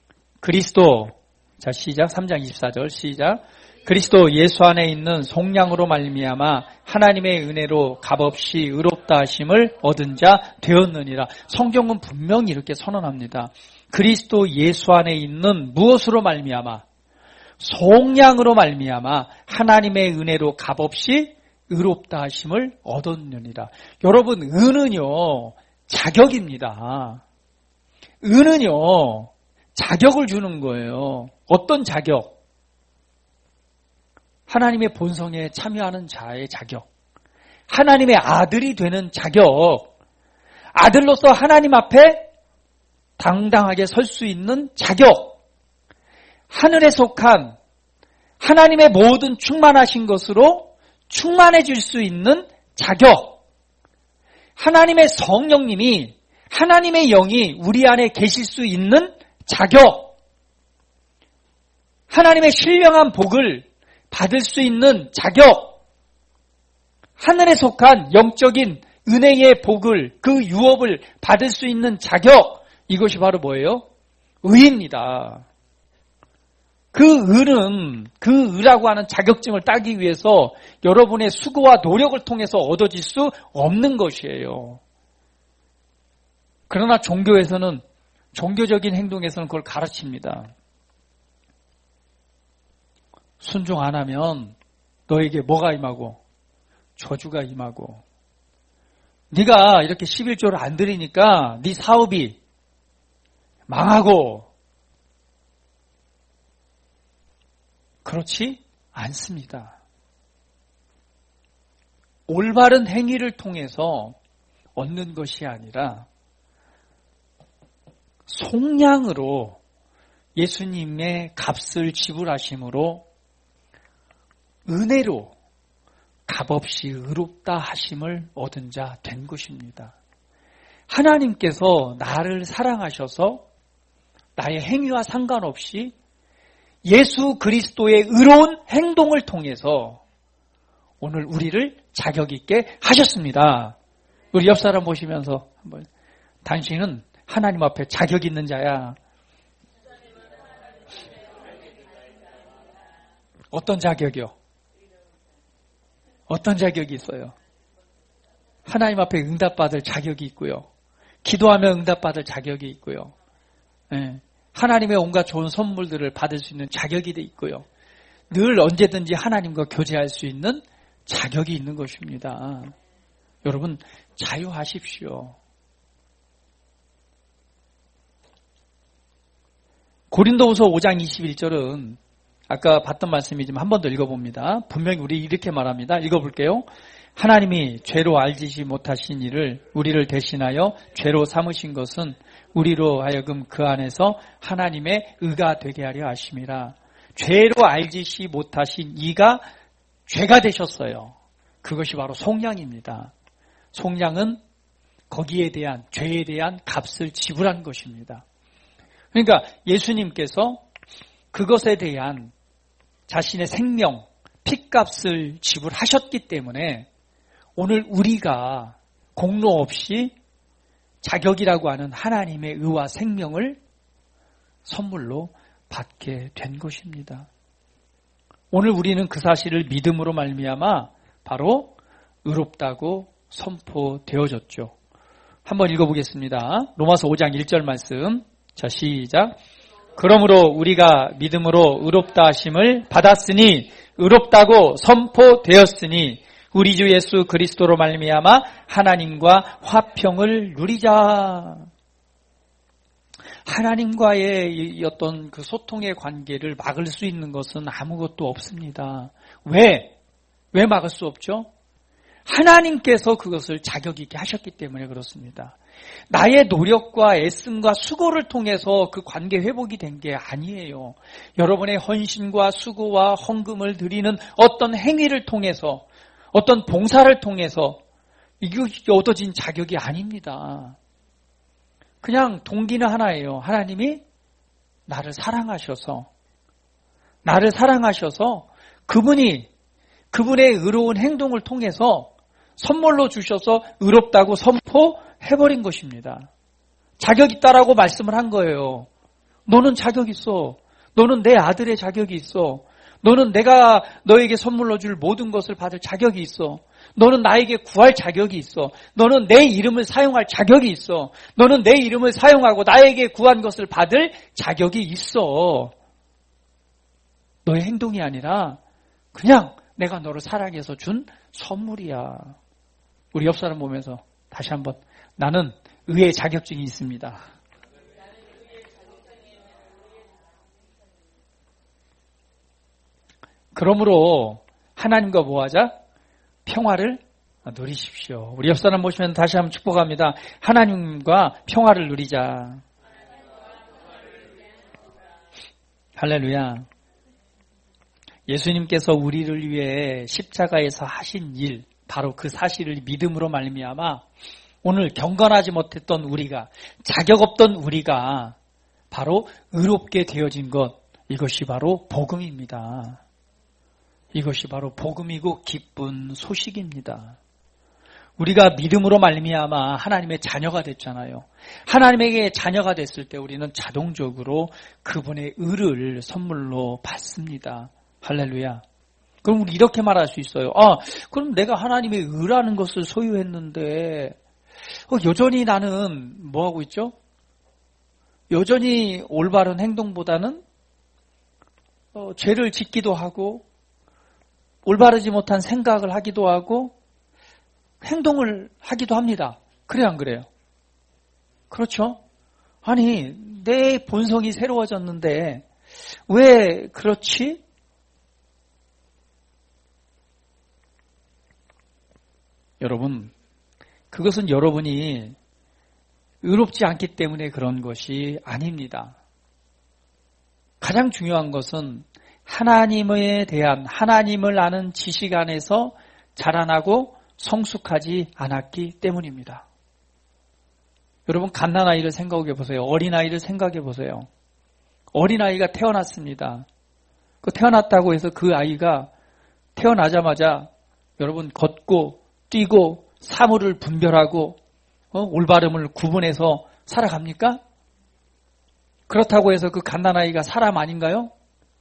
시작. 3장 24절 시작. 그리스도 예수 안에 있는 속량으로 말미암아 하나님의 은혜로 값없이 의롭다 하심을 얻은 자 되었느니라. 성경은 분명히 이렇게 선언합니다. 그리스도 예수 안에 있는 무엇으로 말미암아? 속량으로 말미암아 하나님의 은혜로 값없이 의롭다 하심을 얻었느니라. 여러분, 은은요 자격입니다. 은은요 자격을 주는 거예요. 어떤 자격? 하나님의 본성에 참여하는 자의 자격, 하나님의 아들이 되는 자격, 아들로서 하나님 앞에 당당하게 설 수 있는 자격, 하늘에 속한 하나님의 모든 충만하신 것으로 충만해질 수 있는 자격, 하나님의 성령님이, 하나님의 영이 우리 안에 계실 수 있는 자격, 하나님의 신령한 복을 받을 수 있는 자격, 하늘에 속한 영적인 은혜의 복을, 그 유업을 받을 수 있는 자격, 이것이 바로 뭐예요? 의입니다. 그 의는, 그 의라고 하는 자격증을 따기 위해서 여러분의 수고와 노력을 통해서 얻어질 수 없는 것이에요. 그러나 종교에서는, 종교적인 행동에서는 그걸 가르칩니다. 순종 안 하면 너에게 뭐가 임하고? 저주가 임하고. 네가 이렇게 11조를 안 드리니까 네 사업이 망하고. 그렇지 않습니다. 올바른 행위를 통해서 얻는 것이 아니라 속량으로 예수님의 값을 지불하심으로 은혜로 값없이 의롭다 하심을 얻은 자 된 것입니다. 하나님께서 나를 사랑하셔서 나의 행위와 상관없이 예수 그리스도의 의로운 행동을 통해서 오늘 우리를 자격 있게 하셨습니다. 우리 옆 사람 보시면서 한번, 당신은 하나님 앞에 자격 있는 자야. 어떤 자격이요? 어떤 자격이 있어요? 하나님 앞에 응답받을 자격이 있고요. 기도하면 응답받을 자격이 있고요. 네. 하나님의 온갖 좋은 선물들을 받을 수 있는 자격이 있고요. 늘 언제든지 하나님과 교제할 수 있는 자격이 있는 것입니다. 여러분, 자유하십시오. 고린도후서 5장 21절은 아까 봤던 말씀이지만 한 번 더 읽어봅니다. 분명히 우리 이렇게 말합니다. 읽어볼게요. 하나님이 죄로 알지시 못하신 일을 우리를 대신하여 죄로 삼으신 것은 우리로 하여금 그 안에서 하나님의 의가 되게 하려 하심이라. 죄로 알지시 못하신 이가 죄가 되셨어요. 그것이 바로 속량입니다. 속량은 거기에 대한 죄에 대한 값을 지불한 것입니다. 그러니까 예수님께서 그것에 대한 자신의 생명, 핏값을 지불하셨기 때문에 오늘 우리가 공로 없이 자격이라고 하는 하나님의 의와 생명을 선물로 받게 된 것입니다. 오늘 우리는 그 사실을 믿음으로 말미암아 바로 의롭다고 선포되어졌죠. 한번 읽어보겠습니다. 로마서 5장 1절 말씀. 자, 시작. 그러므로 우리가 믿음으로 의롭다 하심을 받았으니 의롭다고 선포되었으니 우리 주 예수 그리스도로 말미암아 하나님과 화평을 누리자. 하나님과의 어떤 그 소통의 관계를 막을 수 있는 것은 아무것도 없습니다. 왜 막을 수 없죠? 하나님께서 그것을 자격 있게 하셨기 때문에 그렇습니다. 나의 노력과 애씀과 수고를 통해서 그 관계 회복이 된 게 아니에요. 여러분의 헌신과 수고와 헌금을 드리는 어떤 행위를 통해서, 어떤 봉사를 통해서 이게 얻어진 자격이 아닙니다. 그냥 동기는 하나예요. 하나님이 나를 사랑하셔서 그분의 의로운 행동을 통해서 선물로 주셔서 의롭다고 선포해버린 것입니다. 자격 있다라고 말씀을 한 거예요. 너는 자격 있어. 너는 내 아들의 자격이 있어. 너는 내가 너에게 선물로 줄 모든 것을 받을 자격이 있어. 너는 나에게 구할 자격이 있어. 너는 내 이름을 사용할 자격이 있어. 너는 내 이름을 사용하고 나에게 구한 것을 받을 자격이 있어. 너의 행동이 아니라 그냥 내가 너를 사랑해서 준 선물이야. 우리 옆 사람 보면서 다시 한번 나는 의의 자격증이 있습니다. 그러므로 하나님과 뭐하자? 평화를 누리십시오. 우리 옆 사람 보시면 다시 한번 축복합니다. 하나님과 평화를 누리자. 할렐루야. 예수님께서 우리를 위해 십자가에서 하신 일, 바로 그 사실을 믿음으로 말미암아 오늘 경건하지 못했던 우리가, 자격 없던 우리가 바로 의롭게 되어진 것, 이것이 바로 복음입니다. 이것이 바로 복음이고 기쁜 소식입니다. 우리가 믿음으로 말미암아 하나님의 자녀가 됐잖아요. 하나님에게 자녀가 됐을 때 우리는 자동적으로 그분의 의를 선물로 받습니다. 할렐루야. 그럼 우리 이렇게 말할 수 있어요. 그럼 내가 하나님의 의라는 것을 소유했는데 여전히 나는 뭐하고 있죠? 여전히 올바른 행동보다는 죄를 짓기도 하고 올바르지 못한 생각을 하기도 하고 행동을 하기도 합니다. 그래요, 안 그래요? 그렇죠? 아니, 내 본성이 새로워졌는데 왜 그렇지? 여러분, 그것은 여러분이 의롭지 않기 때문에 그런 것이 아닙니다. 가장 중요한 것은 하나님에 대한 하나님을 아는 지식 안에서 자라나고 성숙하지 않았기 때문입니다. 여러분, 갓난아이를 생각해 보세요. 어린아이를 생각해 보세요. 어린아이가 태어났습니다. 그 태어났다고 해서 그 아이가 태어나자마자 여러분 걷고 뛰고 사물을 분별하고 올바름을 구분해서 살아갑니까? 그렇다고 해서 그 갓난아이가 사람 아닌가요?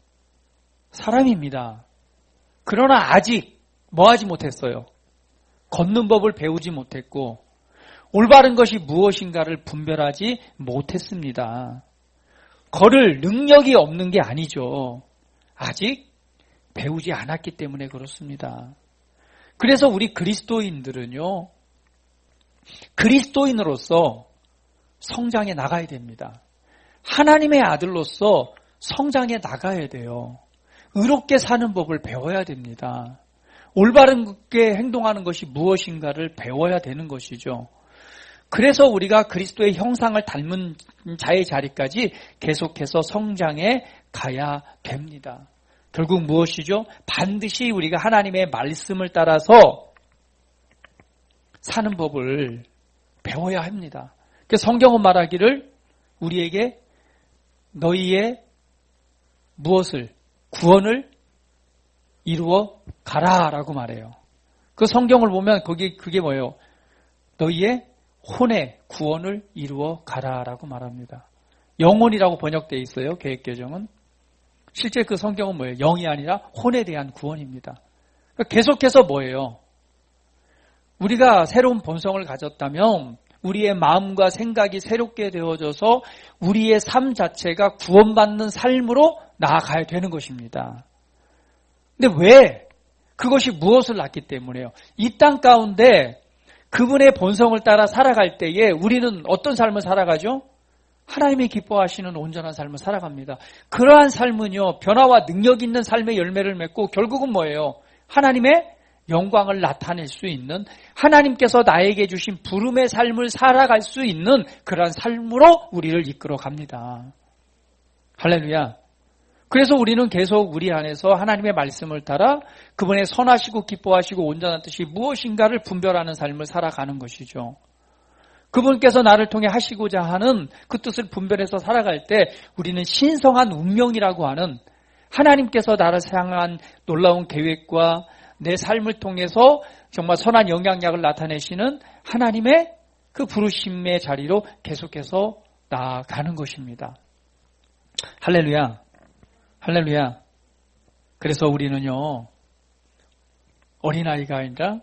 사람입니다. 그러나 아직 뭐하지 못했어요? 걷는 법을 배우지 못했고 올바른 것이 무엇인가를 분별하지 못했습니다. 걸을 능력이 없는 게 아니죠. 아직 배우지 않았기 때문에 그렇습니다. 그래서 우리 그리스도인들은요, 그리스도인으로서 성장해 나가야 됩니다. 하나님의 아들로서 성장해 나가야 돼요. 의롭게 사는 법을 배워야 됩니다. 올바르게 행동하는 것이 무엇인가를 배워야 되는 것이죠. 그래서 우리가 그리스도의 형상을 닮은 자의 자리까지 계속해서 성장해 가야 됩니다. 결국 무엇이죠? 반드시 우리가 하나님의 말씀을 따라서 사는 법을 배워야 합니다. 그래서 성경은 말하기를 우리에게 너희의 무엇을? 구원을 이루어 가라라고 말해요. 그 성경을 보면 그게 뭐예요? 너희의 혼의 구원을 이루어 가라라고 말합니다. 영혼이라고 번역되어 있어요. 개역개정은. 실제 그 성경은 뭐예요? 영이 아니라 혼에 대한 구원입니다. 그러니까 계속해서 뭐예요? 우리가 새로운 본성을 가졌다면 우리의 마음과 생각이 새롭게 되어져서 우리의 삶 자체가 구원받는 삶으로 나아가야 되는 것입니다. 근데 왜? 그것이 무엇을 낳기 때문에요? 이 땅 가운데 그분의 본성을 따라 살아갈 때에 우리는 어떤 삶을 살아가죠? 하나님이 기뻐하시는 온전한 삶을 살아갑니다. 그러한 삶은요, 변화와 능력 있는 삶의 열매를 맺고 결국은 뭐예요? 하나님의 영광을 나타낼 수 있는, 하나님께서 나에게 주신 부름의 삶을 살아갈 수 있는 그러한 삶으로 우리를 이끌어 갑니다. 할렐루야. 그래서 우리는 계속 우리 안에서 하나님의 말씀을 따라 그분의 선하시고 기뻐하시고 온전한 뜻이 무엇인가를 분별하는 삶을 살아가는 것이죠. 그분께서 나를 통해 하시고자 하는 그 뜻을 분별해서 살아갈 때 우리는 신성한 운명이라고 하는 하나님께서 나를 향한 놀라운 계획과 내 삶을 통해서 정말 선한 영향력을 나타내시는 하나님의 그 부르심의 자리로 계속해서 나아가는 것입니다. 할렐루야. 할렐루야. 그래서 우리는요, 어린아이가 아니라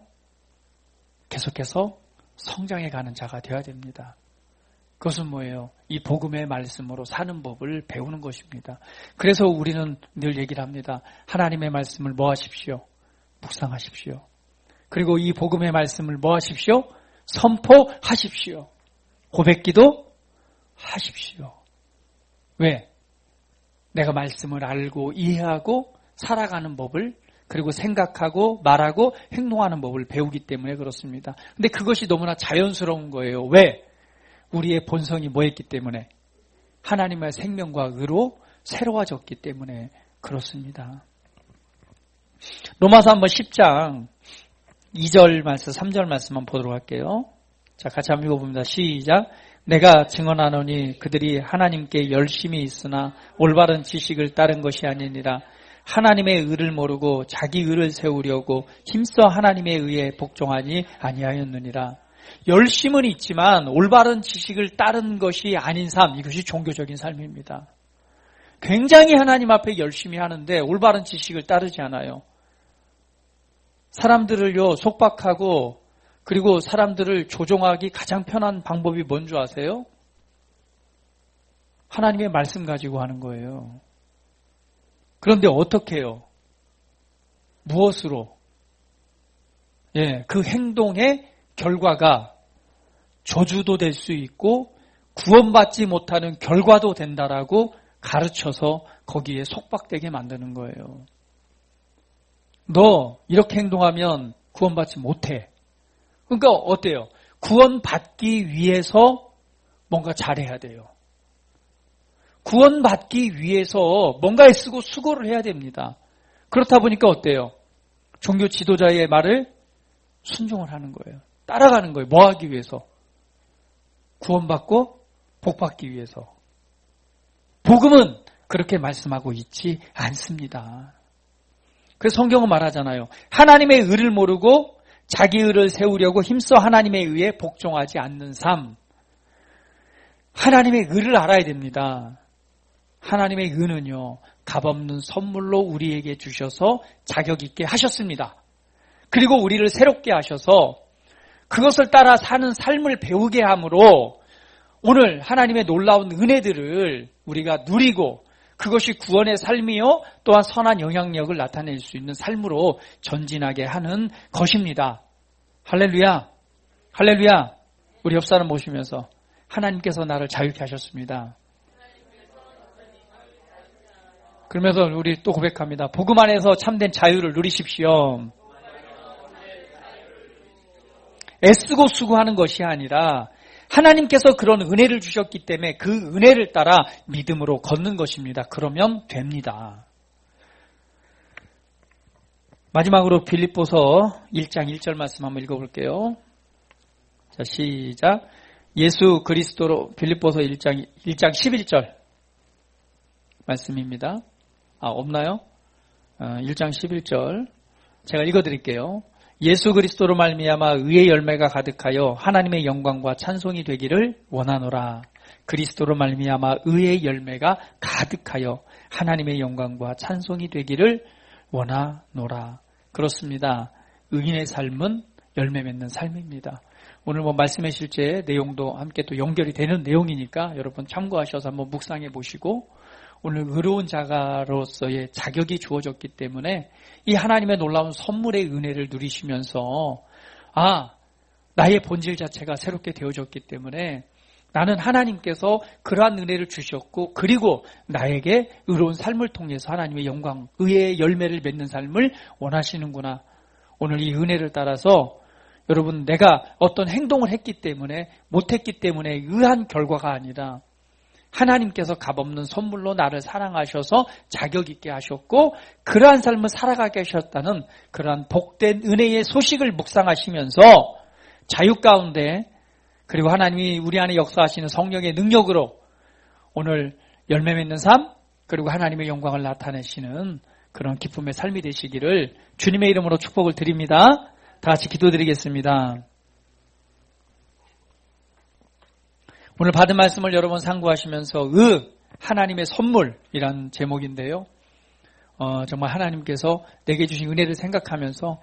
계속해서 성장해 가는 자가 되어야 됩니다. 그것은 뭐예요? 이 복음의 말씀으로 사는 법을 배우는 것입니다. 그래서 우리는 늘 얘기를 합니다. 하나님의 말씀을 뭐 하십시오? 묵상하십시오. 그리고 이 복음의 말씀을 뭐 하십시오? 선포하십시오. 고백기도 하십시오. 왜? 내가 말씀을 알고 이해하고 살아가는 법을, 그리고 생각하고 말하고 행동하는 법을 배우기 때문에 그렇습니다. 근데 그것이 너무나 자연스러운 거예요. 왜? 우리의 본성이 뭐였기 때문에? 하나님의 생명과 의로 새로워졌기 때문에 그렇습니다. 로마서 한번 10장 2절 말씀, 3절 말씀만 보도록 할게요. 자, 같이 한번 읽어봅니다. 시작. 내가 증언하노니 그들이 하나님께 열심히 있으나 올바른 지식을 따른 것이 아니니라. 하나님의 의를 모르고 자기 의를 세우려고 힘써 하나님의 의에 복종하니 아니하였느니라. 열심은 있지만 올바른 지식을 따른 것이 아닌 삶, 이것이 종교적인 삶입니다. 굉장히 하나님 앞에 열심히 하는데 올바른 지식을 따르지 않아요. 사람들을요 속박하고 그리고 사람들을 조종하기 가장 편한 방법이 뭔지 아세요? 하나님의 말씀 가지고 하는 거예요. 그런데 어떻게 해요? 무엇으로? 그 행동의 결과가 저주도 될 수 있고 구원받지 못하는 결과도 된다라고 가르쳐서 거기에 속박되게 만드는 거예요. 너 이렇게 행동하면 구원받지 못해. 그러니까 어때요? 구원받기 위해서 뭔가 잘해야 돼요. 구원받기 위해서 뭔가 애쓰고 수고를 해야 됩니다. 그렇다 보니까 어때요? 종교 지도자의 말을 순종을 하는 거예요. 따라가는 거예요. 뭐 하기 위해서? 구원받고 복받기 위해서. 복음은 그렇게 말씀하고 있지 않습니다. 그래서 성경은 말하잖아요. 하나님의 의를 모르고 자기 의를 세우려고 힘써 하나님의 의에 복종하지 않는 삶. 하나님의 의를 알아야 됩니다. 하나님의 의는요, 값없는 선물로 우리에게 주셔서 자격 있게 하셨습니다. 그리고 우리를 새롭게 하셔서 그것을 따라 사는 삶을 배우게 함으로 오늘 하나님의 놀라운 은혜들을 우리가 누리고 그것이 구원의 삶이요 또한 선한 영향력을 나타낼 수 있는 삶으로 전진하게 하는 것입니다. 할렐루야. 할렐루야. 우리 옆 사람 모시면서 하나님께서 나를 자유케 하셨습니다. 그러면서 우리 또 고백합니다. 복음 안에서 참된 자유를 누리십시오. 애쓰고 수고하는 것이 아니라 하나님께서 그런 은혜를 주셨기 때문에 그 은혜를 따라 믿음으로 걷는 것입니다. 그러면 됩니다. 마지막으로 빌립보서 1장 1절 말씀 한번 읽어볼게요. 자, 시작. 예수 그리스도로 빌립보서 1장 11절 말씀입니다. 없나요? 1장 11절 제가 읽어드릴게요. 예수 그리스도로 말미암아 의의 열매가 가득하여 하나님의 영광과 찬송이 되기를 원하노라. 그리스도로 말미암아 의의 열매가 가득하여 하나님의 영광과 찬송이 되기를 원하노라. 그렇습니다. 의인의 삶은 열매 맺는 삶입니다. 오늘 말씀의 실제 내용도 함께 또 연결이 되는 내용이니까 여러분 참고하셔서 한번 묵상해 보시고 오늘 의로운 자가로서의 자격이 주어졌기 때문에 이 하나님의 놀라운 선물의 은혜를 누리시면서 나의 본질 자체가 새롭게 되어졌기 때문에 나는 하나님께서 그러한 은혜를 주셨고 그리고 나에게 의로운 삶을 통해서 하나님의 영광, 의의 열매를 맺는 삶을 원하시는구나. 오늘 이 은혜를 따라서 여러분 내가 어떤 행동을 했기 때문에 못했기 때문에 의한 결과가 아니라 하나님께서 값없는 선물로 나를 사랑하셔서 자격 있게 하셨고 그러한 삶을 살아가게 하셨다는 그러한 복된 은혜의 소식을 묵상하시면서 자유 가운데 그리고 하나님이 우리 안에 역사하시는 성령의 능력으로 오늘 열매 맺는 삶 그리고 하나님의 영광을 나타내시는 그런 기쁨의 삶이 되시기를 주님의 이름으로 축복을 드립니다. 다 같이 기도드리겠습니다. 오늘 받은 말씀을 여러분 상고하시면서 하나님의 선물이란 제목인데요. 정말 하나님께서 내게 주신 은혜를 생각하면서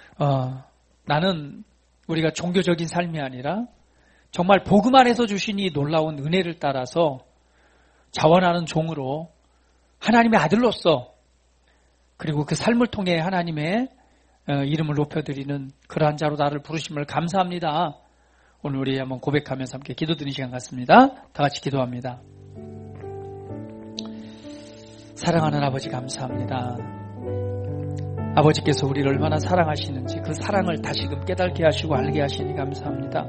나는 우리가 종교적인 삶이 아니라 정말 복음 안에서 주신 이 놀라운 은혜를 따라서 자원하는 종으로 하나님의 아들로서 그리고 그 삶을 통해 하나님의 이름을 높여드리는 그러한 자로 나를 부르심을 감사합니다. 오늘 우리 한번 고백하면서 함께 기도드리는 시간 같습니다. 다 같이 기도합니다. 사랑하는 아버지 감사합니다. 아버지께서 우리를 얼마나 사랑하시는지 그 사랑을 다시금 깨닫게 하시고 알게 하시니 감사합니다.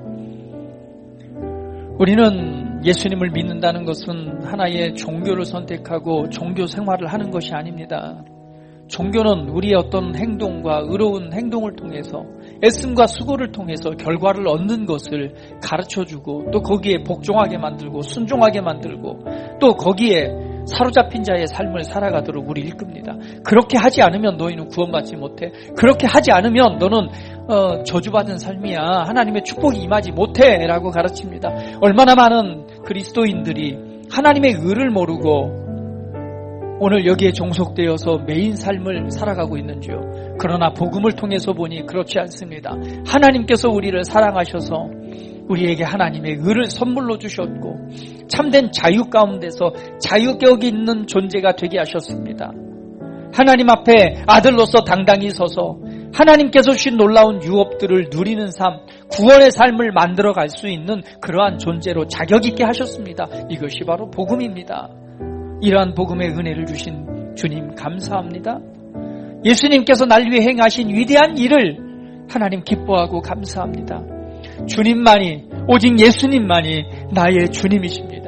우리는 예수님을 믿는다는 것은 하나의 종교를 선택하고 종교 생활을 하는 것이 아닙니다. 종교는 우리의 어떤 행동과 의로운 행동을 통해서 애씀과 수고를 통해서 결과를 얻는 것을 가르쳐주고 또 거기에 복종하게 만들고 순종하게 만들고 또 거기에 사로잡힌 자의 삶을 살아가도록 우리 이끌습니다. 그렇게 하지 않으면 너희는 구원받지 못해. 그렇게 하지 않으면 너는 저주받은 삶이야. 하나님의 축복이 임하지 못해 라고 가르칩니다. 얼마나 많은 그리스도인들이 하나님의 의를 모르고 오늘 여기에 종속되어서 매인 삶을 살아가고 있는지요. 그러나 복음을 통해서 보니 그렇지 않습니다. 하나님께서 우리를 사랑하셔서 우리에게 하나님의 의를 선물로 주셨고 참된 자유 가운데서 자유격 있는 존재가 되게 하셨습니다. 하나님 앞에 아들로서 당당히 서서 하나님께서 주신 놀라운 유업들을 누리는 삶, 구원의 삶을 만들어갈 수 있는 그러한 존재로 자격 있게 하셨습니다. 이것이 바로 복음입니다. 이러한 복음의 은혜를 주신 주님 감사합니다. 예수님께서 날 위해 행하신 위대한 일을 하나님 기뻐하고 감사합니다. 주님만이 오직 예수님만이 나의 주님이십니다.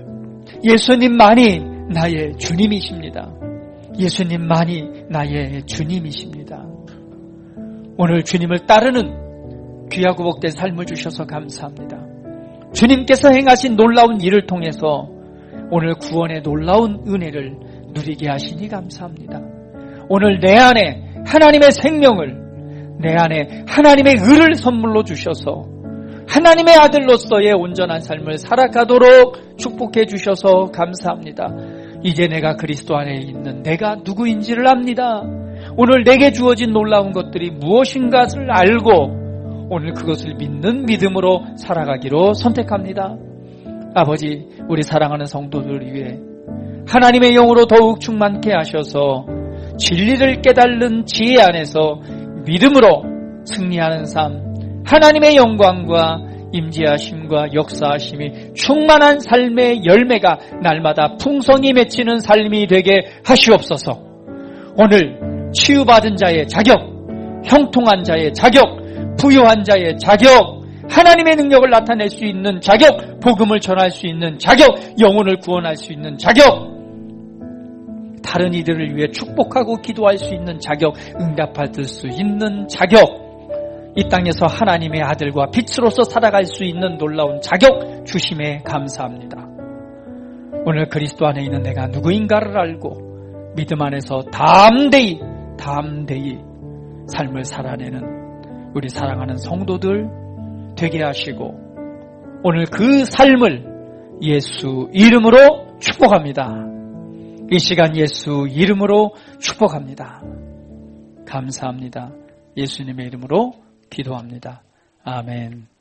예수님만이 나의 주님이십니다. 예수님만이 나의 주님이십니다. 오늘 주님을 따르는 귀하고 복된 삶을 주셔서 감사합니다. 주님께서 행하신 놀라운 일을 통해서 오늘 구원의 놀라운 은혜를 누리게 하시니 감사합니다. 오늘 내 안에 하나님의 생명을, 내 안에 하나님의 의를 선물로 주셔서 하나님의 아들로서의 온전한 삶을 살아가도록 축복해 주셔서 감사합니다. 이제 내가 그리스도 안에 있는 내가 누구인지를 압니다. 오늘 내게 주어진 놀라운 것들이 무엇인가를 알고 오늘 그것을 믿는 믿음으로 살아가기로 선택합니다. 아버지, 우리 사랑하는 성도들을 위해 하나님의 영으로 더욱 충만케 하셔서 진리를 깨달는 지혜 안에서 믿음으로 승리하는 삶, 하나님의 영광과 임재하심과 역사하심이 충만한 삶의 열매가 날마다 풍성히 맺히는 삶이 되게 하시옵소서. 오늘 치유받은 자의 자격, 형통한 자의 자격, 부유한 자의 자격, 하나님의 능력을 나타낼 수 있는 자격, 복음을 전할 수 있는 자격, 영혼을 구원할 수 있는 자격, 다른 이들을 위해 축복하고 기도할 수 있는 자격, 응답받을 수 있는 자격, 이 땅에서 하나님의 아들과 빛으로서 살아갈 수 있는 놀라운 자격 주심에 감사합니다. 오늘 그리스도 안에 있는 내가 누구인가를 알고 믿음 안에서 담대히 삶을 살아내는 우리 사랑하는 성도들 되게 하시고 오늘 그 삶을 예수 이름으로 축복합니다. 이 시간 예수 이름으로 축복합니다. 감사합니다. 예수님의 이름으로 기도합니다. 아멘.